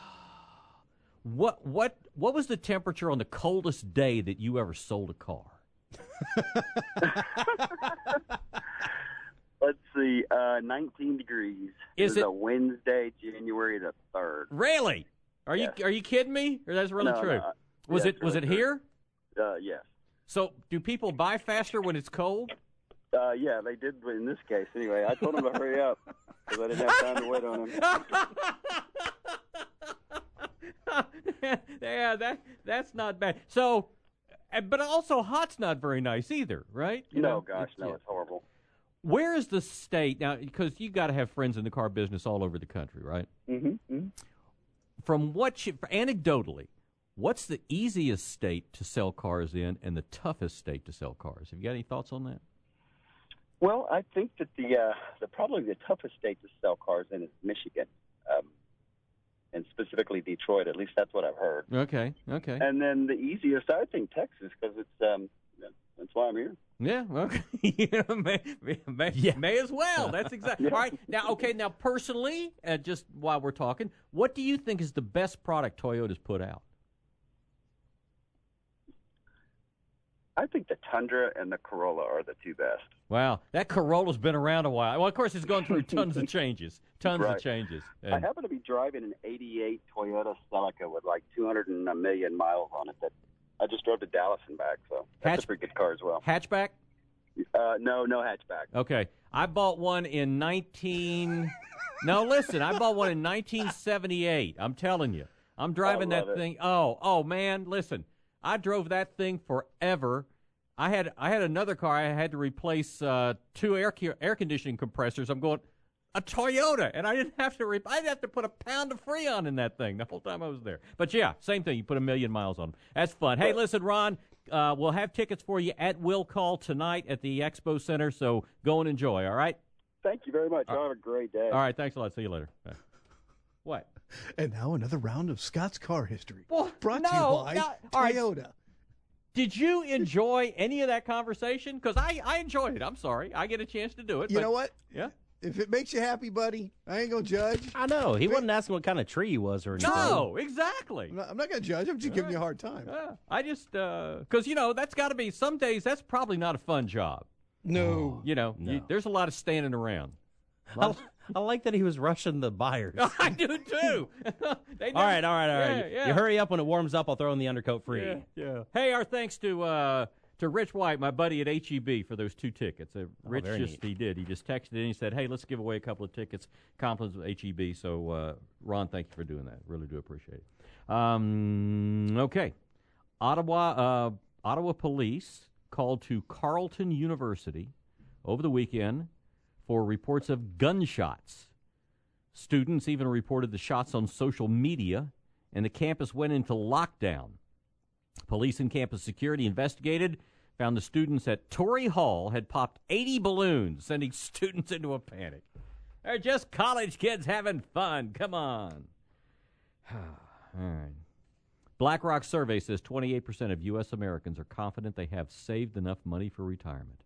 what what what was the temperature on the coldest day that you ever sold a car? Let's see, uh, nineteen degrees. Is it was it a Wednesday, January the third? Really? Are yes. you are you kidding me? Or that's really no, true? No. Was yeah, it was really it true. here? Uh, yes. So do people buy faster when it's cold? Uh, yeah, they did in this case. Anyway, I told them to hurry up because I didn't have time to wait on them. Yeah, that that's not bad. So, but also hot's not very nice either, right? You no, know, gosh, it's, no, yeah. it's horrible. Where is the state now? Because you got to have friends in the car business all over the country, right? Mm-hmm. mm-hmm. From what you, anecdotally, what's the easiest state to sell cars in and the toughest state to sell cars? Have you got any thoughts on that? Well, I think that the uh, the probably the toughest state to sell cars in is Michigan, um, and specifically Detroit. At least that's what I've heard. Okay, okay. And then the easiest, I think, Texas, because it's um, that's why I'm here. Yeah, okay. yeah, may, may, yeah. may as well. That's exactly. Yeah. All right. Now, okay, now personally, uh, just while we're talking, what do you think is the best product Toyota's put out? I think the Tundra and the Corolla are the two best. Wow, that Corolla's been around a while. Well, of course, it's gone through tons of changes, tons right. of changes. And I happen to be driving an eighty-eight Toyota Celica with like two hundred and a million miles on it that I just drove to Dallas and back, so that's Hatch- a pretty good car as well. Hatchback? Uh, no, no hatchback. Okay. I bought one in nineteen... no, listen, I bought one in nineteen seventy-eight. I'm telling you. I'm driving that it. thing. Oh, oh, man, listen. I drove that thing forever. I had I had another car. I had to replace uh, two air air conditioning compressors. I'm going, a Toyota, and I didn't have to. Re- I didn't have to put a pound of Freon in that thing the whole time I was there. But yeah, same thing. You put a million miles on them. That's fun. Hey, listen, Ron, uh, we'll have tickets for you at Will Call tonight at the Expo Center. So go and enjoy. All right. Thank you very much. All Have a great day. All right. Thanks a lot. See you later. Bye. What? And now another round of Scott's Car History. Well, brought no, to you by no, all right. Toyota. Did you enjoy any of that conversation? Because I, I enjoyed it. I'm sorry. I get a chance to do it. You but, know what? Yeah. If it makes you happy, buddy, I ain't going to judge. I know. He wasn't asking what kind of tree he was or anything. No, exactly. I'm not, I'm not going to judge. I'm just All giving right. you a hard time. Yeah, I just, because, you know, that's got to be, some days that's probably not a fun job. No. You know, No. you, there's a lot of standing around. I, I like that he was rushing the buyers. I do, too. They all right, all right, all right. Yeah, yeah. You hurry up when it warms up. I'll throw in the undercoat free. Yeah, yeah. Hey, our thanks to uh, to Rich White, my buddy at H E B, for those two tickets. Uh, Rich very just neat. he did. He just texted in. He said, "Hey, let's give away a couple of tickets. Compliments with H E B." So, uh, Ron, thank you for doing that. Really do appreciate it. Um, okay, Ottawa uh, Ottawa police called to Carleton University over the weekend for reports of gunshots. Students even reported the shots on social media, and the campus went into lockdown. Police and campus security investigated, found the students at Torrey Hall had popped eighty balloons, sending students into a panic. They're just college kids having fun. Come on. All right. BlackRock survey says twenty-eight percent of U S Americans are confident they have saved enough money for retirement.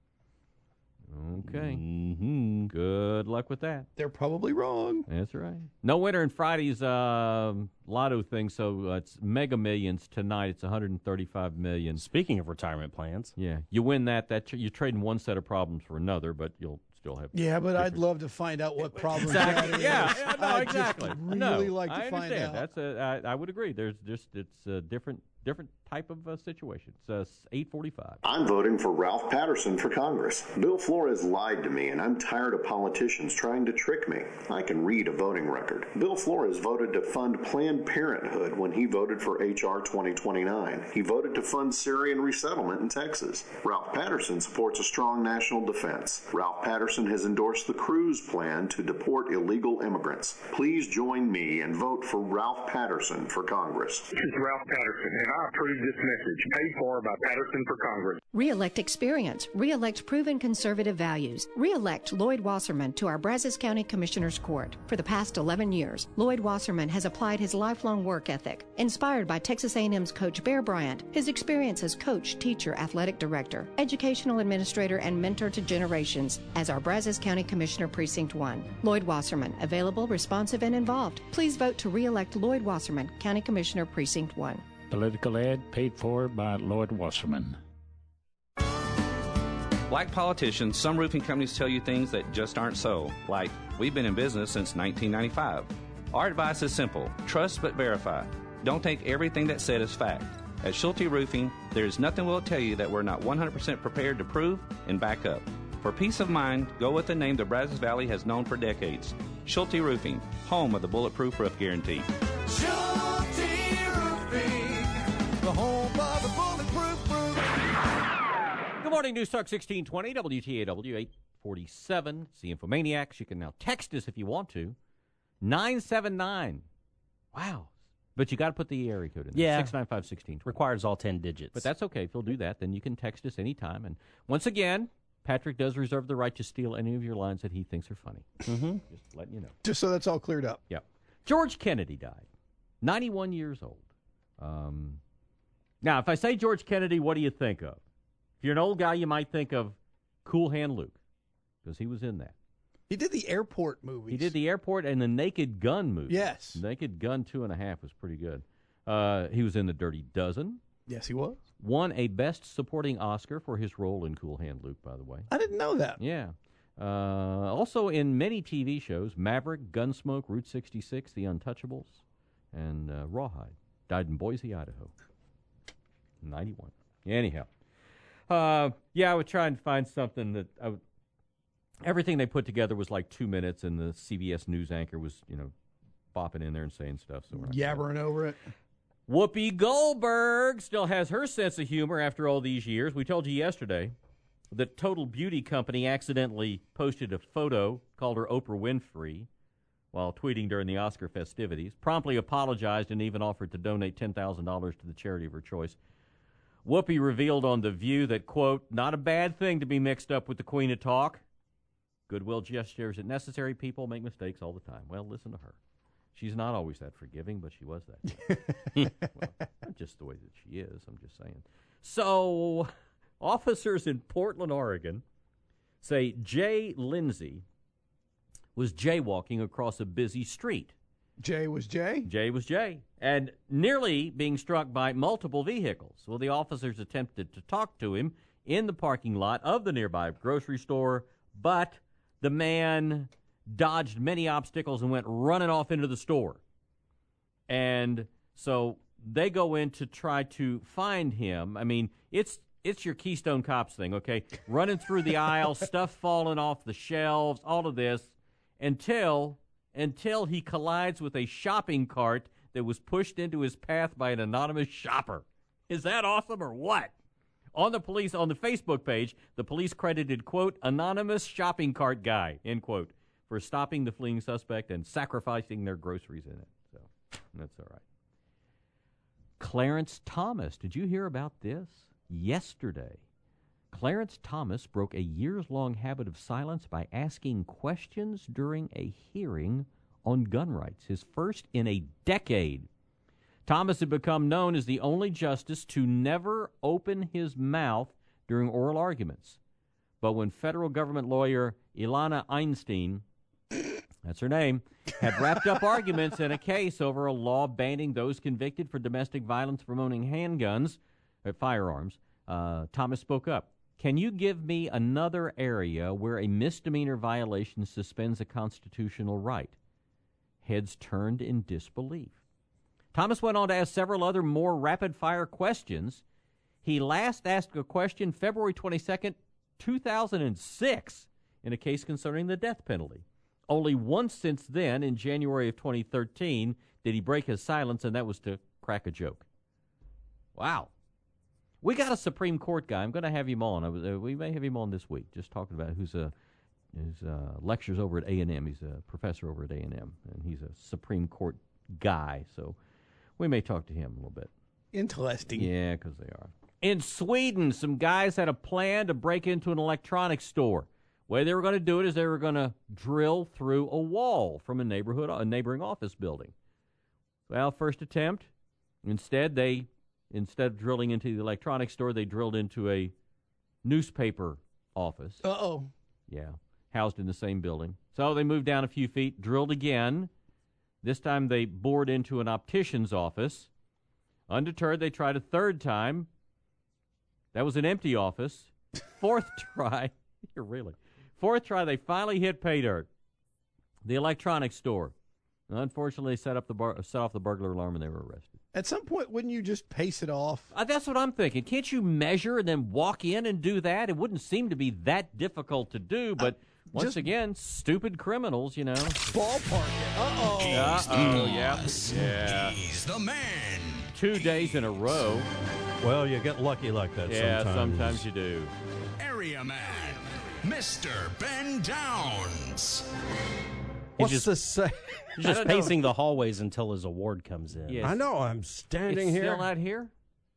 Okay. Mm-hmm. Good luck with that. They're probably wrong. That's right. No winner in Friday's uh, lotto thing, so uh, it's Mega Millions tonight. It's one hundred thirty-five million dollars. Speaking of retirement plans. Yeah. You win that, that you're trading one set of problems for another, but you'll still have... Yeah, but I'd love to find out what problem Exactly. that is. Yeah, yeah, no, I'd exactly. just really no, like to I find understand. out. That's a, I, I would agree. There's just, it's a different different type of uh, situation. It's uh, eight forty-five. I'm voting for Ralph Patterson for Congress. Bill Flores lied to me, and I'm tired of politicians trying to trick me. I can read a voting record. Bill Flores voted to fund Planned Parenthood when he voted for H R twenty twenty-nine. He voted to fund Syrian resettlement in Texas. Ralph Patterson supports a strong national defense. Ralph Patterson has endorsed the Cruz plan to deport illegal immigrants. Please join me and vote for Ralph Patterson for Congress. This is Ralph Patterson, and I approve this message, paid for by Patterson for Congress. Re-elect experience. Re-elect proven conservative values. Re-elect Lloyd Wasserman to our Brazos County Commissioners Court. For the past eleven years, Lloyd Wasserman has applied his lifelong work ethic, inspired by Texas A and M's coach Bear Bryant, his experience as coach, teacher, athletic director, educational administrator, and mentor to generations as our Brazos County Commissioner Precinct one. Lloyd Wasserman, available, responsive, and involved. Please vote to re-elect Lloyd Wasserman, County Commissioner Precinct one. Political ad paid for by Lloyd Wasserman. Like politicians, some roofing companies tell you things that just aren't so, like, we've been in business since nineteen ninety-five. Our advice is simple: trust but verify. Don't take everything that's said as fact. At Schulte Roofing, there is nothing we'll tell you that we're not one hundred percent prepared to prove and back up. For peace of mind, go with the name the Brazos Valley has known for decades: Schulte Roofing, home of the Bulletproof Roof Guarantee. Schulte Roofing, the home of the bulletproof roof. Good morning, News Talk sixteen twenty, W T A W eight forty-seven. See Infomaniacs. You can now text us if you want to. nine seven nine. Wow. But you got to put the area code in there. Yeah. six nine five, one six two zero. Requires all ten digits. But that's okay. If you'll do that, then you can text us anytime. And once again, Patrick does reserve the right to steal any of your lines that he thinks are funny. Mm-hmm. Just letting you know. Just so that's all cleared up. Yep. George Kennedy died, ninety-one years old. Um, now, if I say George Kennedy, what do you think of? If you're an old guy, you might think of Cool Hand Luke, because he was in that. He did the airport movies. He did the airport and the Naked Gun movie. Yes. Naked Gun two and a half was pretty good. Uh, he was in The Dirty Dozen. Yes, he was. Won a Best Supporting Oscar for his role in Cool Hand Luke, by the way. I didn't know that. Yeah. Uh, also in many T V shows: Maverick, Gunsmoke, Route sixty-six, The Untouchables, and uh, Rawhide. Died in Boise, Idaho. ninety-one. Anyhow. Uh, yeah, I would try and find something that I would, everything they put together was like two minutes, and the C B S News anchor was, you know, bopping in there and saying stuff. So we're not Yabbering over it. Whoopi Goldberg still has her sense of humor after all these years. We told you yesterday that Total Beauty Company accidentally posted a photo, called her Oprah Winfrey, while tweeting during the Oscar festivities, promptly apologized and even offered to donate ten thousand dollars to the charity of her choice. Whoopi revealed on The View that, quote, not a bad thing to be mixed up with the Queen of Talk. Goodwill gestures at necessary. People make mistakes all the time. Well, listen to her. She's not always that forgiving, but she was that. Well, not just the way that she is, I'm just saying. So, officers in Portland, Oregon say Jay Lindsay was jaywalking across a busy street. Jay was Jay? Jay was Jay. And nearly being struck by multiple vehicles. Well, the officers attempted to talk to him in the parking lot of the nearby grocery store, but the man dodged many obstacles and went running off into the store. And so they go in to try to find him. I mean, it's it's your Keystone Cops thing, okay? Running through the aisle, stuff falling off the shelves, all of this, until until he collides with a shopping cart that was pushed into his path by an anonymous shopper. Is that awesome or what? On the police, on the Facebook page, the police credited, quote, anonymous shopping cart guy, end quote, for stopping the fleeing suspect and sacrificing their groceries in it. So that's all right. Clarence Thomas, did you hear about this? Yesterday, Clarence Thomas broke a years-long habit of silence by asking questions during a hearing on gun rights, his first in a decade. Thomas had become known as the only justice to never open his mouth during oral arguments. But when federal government lawyer Ilana Einstein, that's her name, had wrapped up arguments in a case over a law banning those convicted for domestic violence promoting handguns, or firearms, uh, Thomas spoke up. Can you give me another area where a misdemeanor violation suspends a constitutional right? Heads turned in disbelief. Thomas went on to ask several other more rapid-fire questions. He last asked a question February twenty-second, two thousand six, in a case concerning the death penalty. Only once since then, in January of twenty thirteen, did he break his silence, and that was to crack a joke. Wow. We got a Supreme Court guy. I'm going to have him on. I was, uh, we may have him on this week, just talking about who's a who's uh, lectures over at A and M. He's a professor over at A and M, and he's a Supreme Court guy. So we may talk to him a little bit. Interesting. Yeah, because they are. In Sweden, some guys had a plan to break into an electronics store. The way they were going to do it is they were going to drill through a wall from a neighborhood, a neighboring office building. Well, first attempt. Instead, they instead of drilling into the electronics store, they drilled into a newspaper office. Uh-oh. Yeah, housed in the same building. So they moved down a few feet, drilled again. This time they bored into an optician's office. Undeterred, they tried a third time. That was an empty office. Fourth try, you're really. Fourth try, they finally hit pay dirt. The electronics store. Unfortunately, they set up the bar, set off the burglar alarm and they were arrested. At some point, wouldn't you just pace it off? Uh, that's what I'm thinking. Can't you measure and then walk in and do that? It wouldn't seem to be that difficult to do, but uh, once just again, stupid criminals, you know. Ballpark it. Uh-oh. Uh-oh, yeah. Yeah. He's the man. Two days in a row. Well, you get lucky like that yeah, sometimes. Yeah, sometimes you do. Area Man, Mister Ben Downs. What's just, to say? He's just pacing know. the hallways until his award comes in. Yes. I know. I'm standing it's here. Still not here?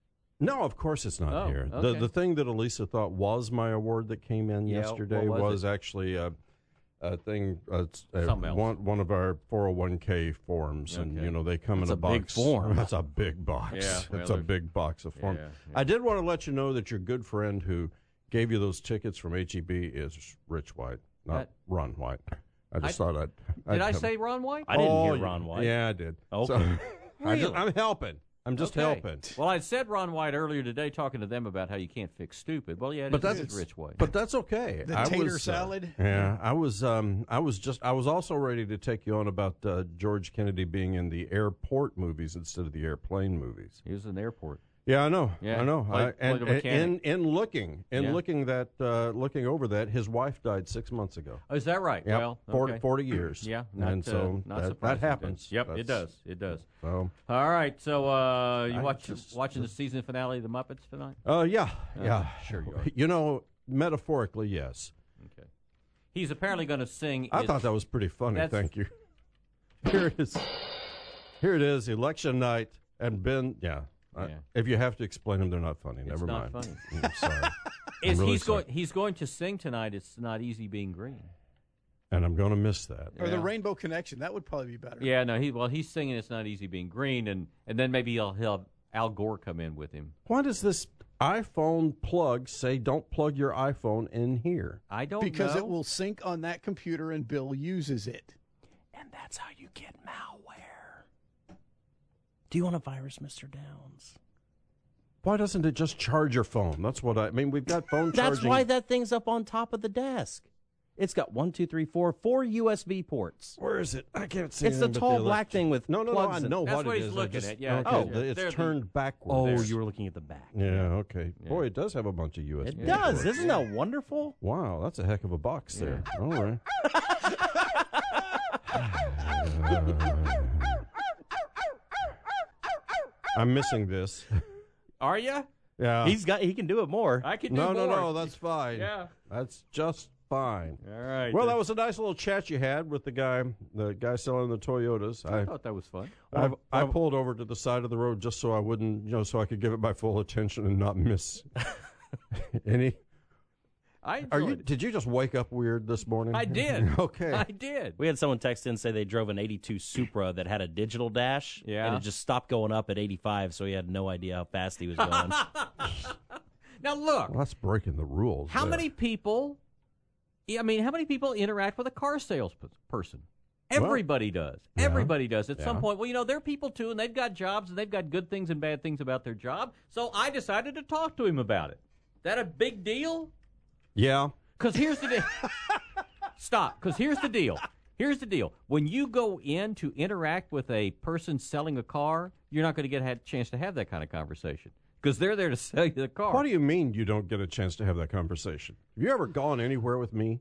No, of course it's not oh, here. Okay. The the thing that Elisa thought was my award that came in yeah, yesterday was, was actually a, a thing. Uh, a, Something else. One one of our four oh one k forms, okay. and you know they come That's in a, a box. Big form. That's a big box. Yeah, well, it's a big box of form. Yeah, yeah. I did want to let you know that your good friend who gave you those tickets from H E B is Rich White, not that, Ron White. I just I, thought I'd. I'd did I have, say Ron White? I didn't oh, hear Ron White. Yeah, I did. Okay. So, really? I just, I'm helping. I'm just okay. helping. Well, I said Ron White earlier today, talking to them about how you can't fix stupid. Well, yeah, it but is, that's Rich White. But that's okay. The I tater was, salad. Uh, yeah, I was. Um, I was just. I was also ready to take you on about uh, George Kennedy being in the airport movies instead of the airplane movies. He was in the airport. Yeah, I know. Yeah, I know. played, I, and, played a mechanic. in in looking in yeah. looking that uh, looking over that, his wife died six months ago. Oh, is that right? Yep. Well, forty, okay. forty years. Yeah, not, and so uh, not that, that happens. Yep, That's, it does. It does. So, all right. So, uh, you I watch just, watching the season finale of the Muppets tonight? Oh uh, yeah, uh, yeah. Sure you are. You know, metaphorically, yes. Okay. He's apparently going to sing. I it, thought that was pretty funny. Thank you. Here it is. Here it is. Election night, and Ben. Yeah. Yeah. Uh, if you have to explain them, they're not funny. It's Never not mind. funny. I'm sorry. Is I'm really he's sorry. going? He's going to sing tonight. It's not easy being green. And I'm going to miss that. Or yeah. the Rainbow Connection. That would probably be better. Yeah. No. He well, he's singing. It's not easy being green, and and then maybe he'll he'll have Al Gore come in with him. Why does this? iPhone plugs say don't plug your iPhone in here? I don't because know. it will sync on that computer and Bill uses it. And that's how you get malware. Do you want a virus, Mister Downs? Why doesn't it just charge your phone? That's what I, I mean. We've got phone charging. That's why that thing's up on top of the desk. It's got one, two, three, four, four U S B ports. Where is it? I can't see. It's the anything but tall the black thing with no, no, no. plugs I in- know That's what, what it he's is. I looking just- at, yeah, okay, oh, the- there it's the- turned backward. Oh, there. you were looking at the back. Yeah. Okay. Boy, it does have a bunch of U S B. It does. ports. Isn't that wonderful? Wow, that's a heck of a box there. All right. I'm missing this. Are you? Yeah. He's got. He can do it more. I can do no, more. no, no. That's fine. Yeah. That's just fine. All right. Well, that was a nice little chat you had with the guy, the guy selling the Toyotas. I thought that was fun. I, Well, I well- pulled over to the side of the road just so I wouldn't, you know, so I could give it my full attention and not miss any. I Are you? enjoyed it. Did you just wake up weird this morning? I did. Okay. I did. We had someone text in and say they drove an eighty-two Supra that had a digital dash. Yeah. And it just stopped going up at eighty-five, so he had no idea how fast he was going. Now look, Well, that's breaking the rules. how there. many people? I mean, how many people interact with a car salesperson? Everybody does. yeah. Everybody does at some Yeah. point. Well, you know, they're people too, and they've got jobs, and they've got good things and bad things about their job. So I decided to talk to him about it. That a big deal? Yeah. Because here's the deal. Stop. Because here's the deal. Here's the deal. When you go in to interact with a person selling a car, you're not going to get a chance to have that kind of conversation because they're there to sell you the car. What do you mean you don't get a chance to have that conversation? Have you ever gone anywhere with me?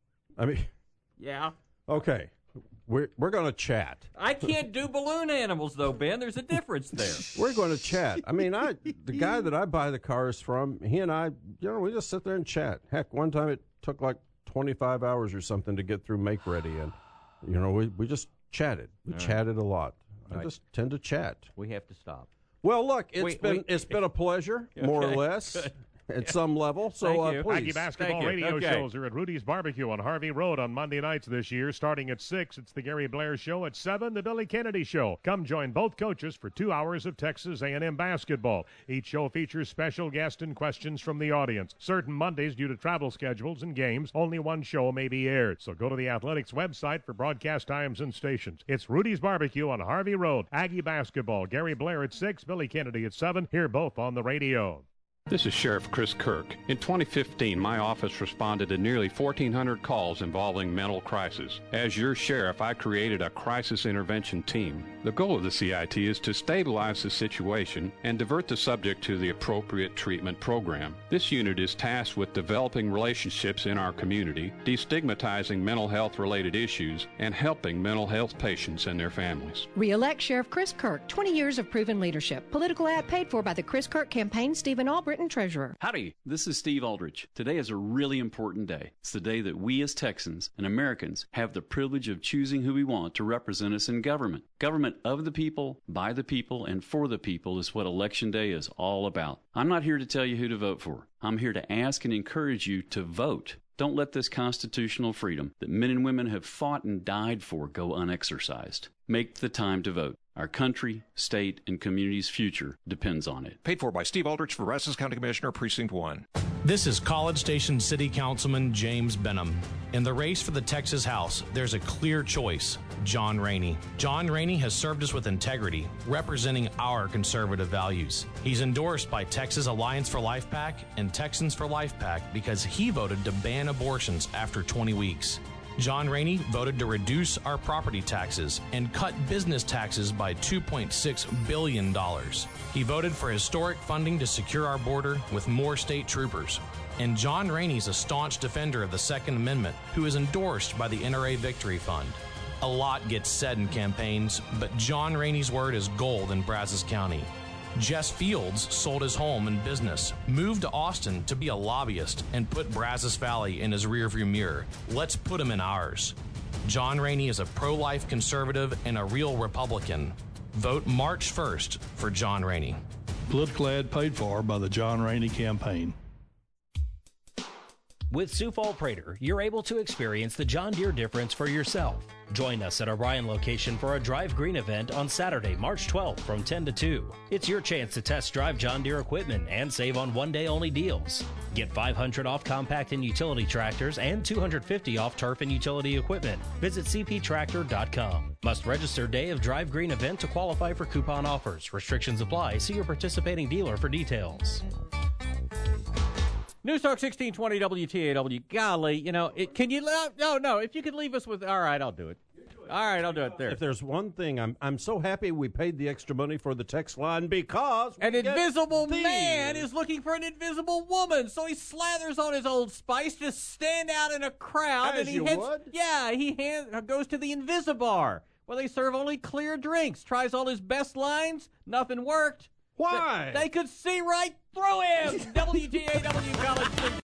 I mean, Yeah. okay, we're we're going to chat. I can't do balloon animals, though, Ben. There's a difference there. We're going to chat. I mean, I the guy that I buy the cars from, he and I, you know, we just sit there and chat. Heck, one time it took like twenty-five hours or something to get through make ready, and you know, we we just chatted. We All right. chatted a lot. I Right. just tend to chat. We have to stop. Well, look, it's Wait, been wait. it's been a pleasure, more or Okay, less, good. at some level. So, Thank uh, you. please, Aggie basketball Thank you. radio Okay. shows are at Rudy's Barbecue on Harvey Road on Monday nights this year. Starting at six, it's the Gary Blair Show. At seven, the Billy Kennedy Show. Come join both coaches for two hours of Texas A and M basketball. Each show features special guests and questions from the audience. Certain Mondays, due to travel schedules and games, only one show may be aired. So go to the Athletics website for broadcast times and stations. It's Rudy's Barbecue on Harvey Road. Aggie basketball. Gary Blair at six, Billy Kennedy at seven. Hear both on the radio. This is Sheriff Chris Kirk. In twenty fifteen, my office responded to nearly fourteen hundred calls involving mental crisis. As your sheriff, I created a crisis intervention team. The goal of the C I T is to stabilize the situation and divert the subject to the appropriate treatment program. This unit is tasked with developing relationships in our community, destigmatizing mental health related issues, and helping mental health patients and their families. Re-elect Sheriff Chris Kirk, twenty years of proven leadership. Political ad paid for by the Chris Kirk campaign, Stephen Albritton, Treasurer. Howdy, this is Steve Aldrich. Today is a really important day. It's the day that we as Texans and Americans have the privilege of choosing who we want to represent us in government. Government of the people, by the people, and for the people is what Election Day is all about. I'm not here to tell you who to vote for. I'm here to ask and encourage you to vote. Don't let this constitutional freedom that men and women have fought and died for go unexercised. Make the time to vote. Our country, state, and community's future depends on it. Paid for by Steve Aldrich for Brazos County Commissioner, Precinct one. This is College Station City Councilman James Benham. In the race for the Texas House, there's a clear choice, John Rainey. John Rainey has served us with integrity, representing our conservative values. He's endorsed by Texas Alliance for Life PAC and Texans for Life PAC because he voted to ban abortions after twenty weeks. John Rainey voted to reduce our property taxes and cut business taxes by two point six billion dollars. He voted for historic funding to secure our border with more state troopers. And John Rainey's a staunch defender of the Second Amendment who is endorsed by the N R A Victory Fund. A lot gets said in campaigns, but John Rainey's word is gold in Brazos County. Jess Fields sold his home and business, moved to Austin to be a lobbyist, and put Brazos Valley in his rearview mirror. Let's put him in ours. John Rainey is a pro-life conservative and a real Republican. Vote March first for John Rainey. Political ad paid for by the John Rainey campaign. With Sioux Falls Prater, you're able to experience the John Deere difference for yourself. Join us at our Ryan location for a Drive Green event on Saturday, March twelfth from ten to two. It's your chance to test drive John Deere equipment and save on one-day-only deals. Get five hundred dollars off compact and utility tractors and two hundred fifty dollars off turf and utility equipment. Visit c p tractor dot com. Must register day of Drive Green event to qualify for coupon offers. Restrictions apply. See your participating dealer for details. News Talk sixteen twenty W T A W. Golly, you know, it, can you... No, no, if you could leave us with... All right, I'll do it. All right, I'll do it there. If there's one thing, I'm I'm so happy we paid the extra money for the text line because... An invisible these. man is looking for an invisible woman, so he slathers on his Old Spice to stand out in a crowd. As and he you heads, would? Yeah, he hand, goes to the Invisibar, where they serve only clear drinks. Tries all his best lines. Nothing worked. Why? They, they could see right through him. W T A W College.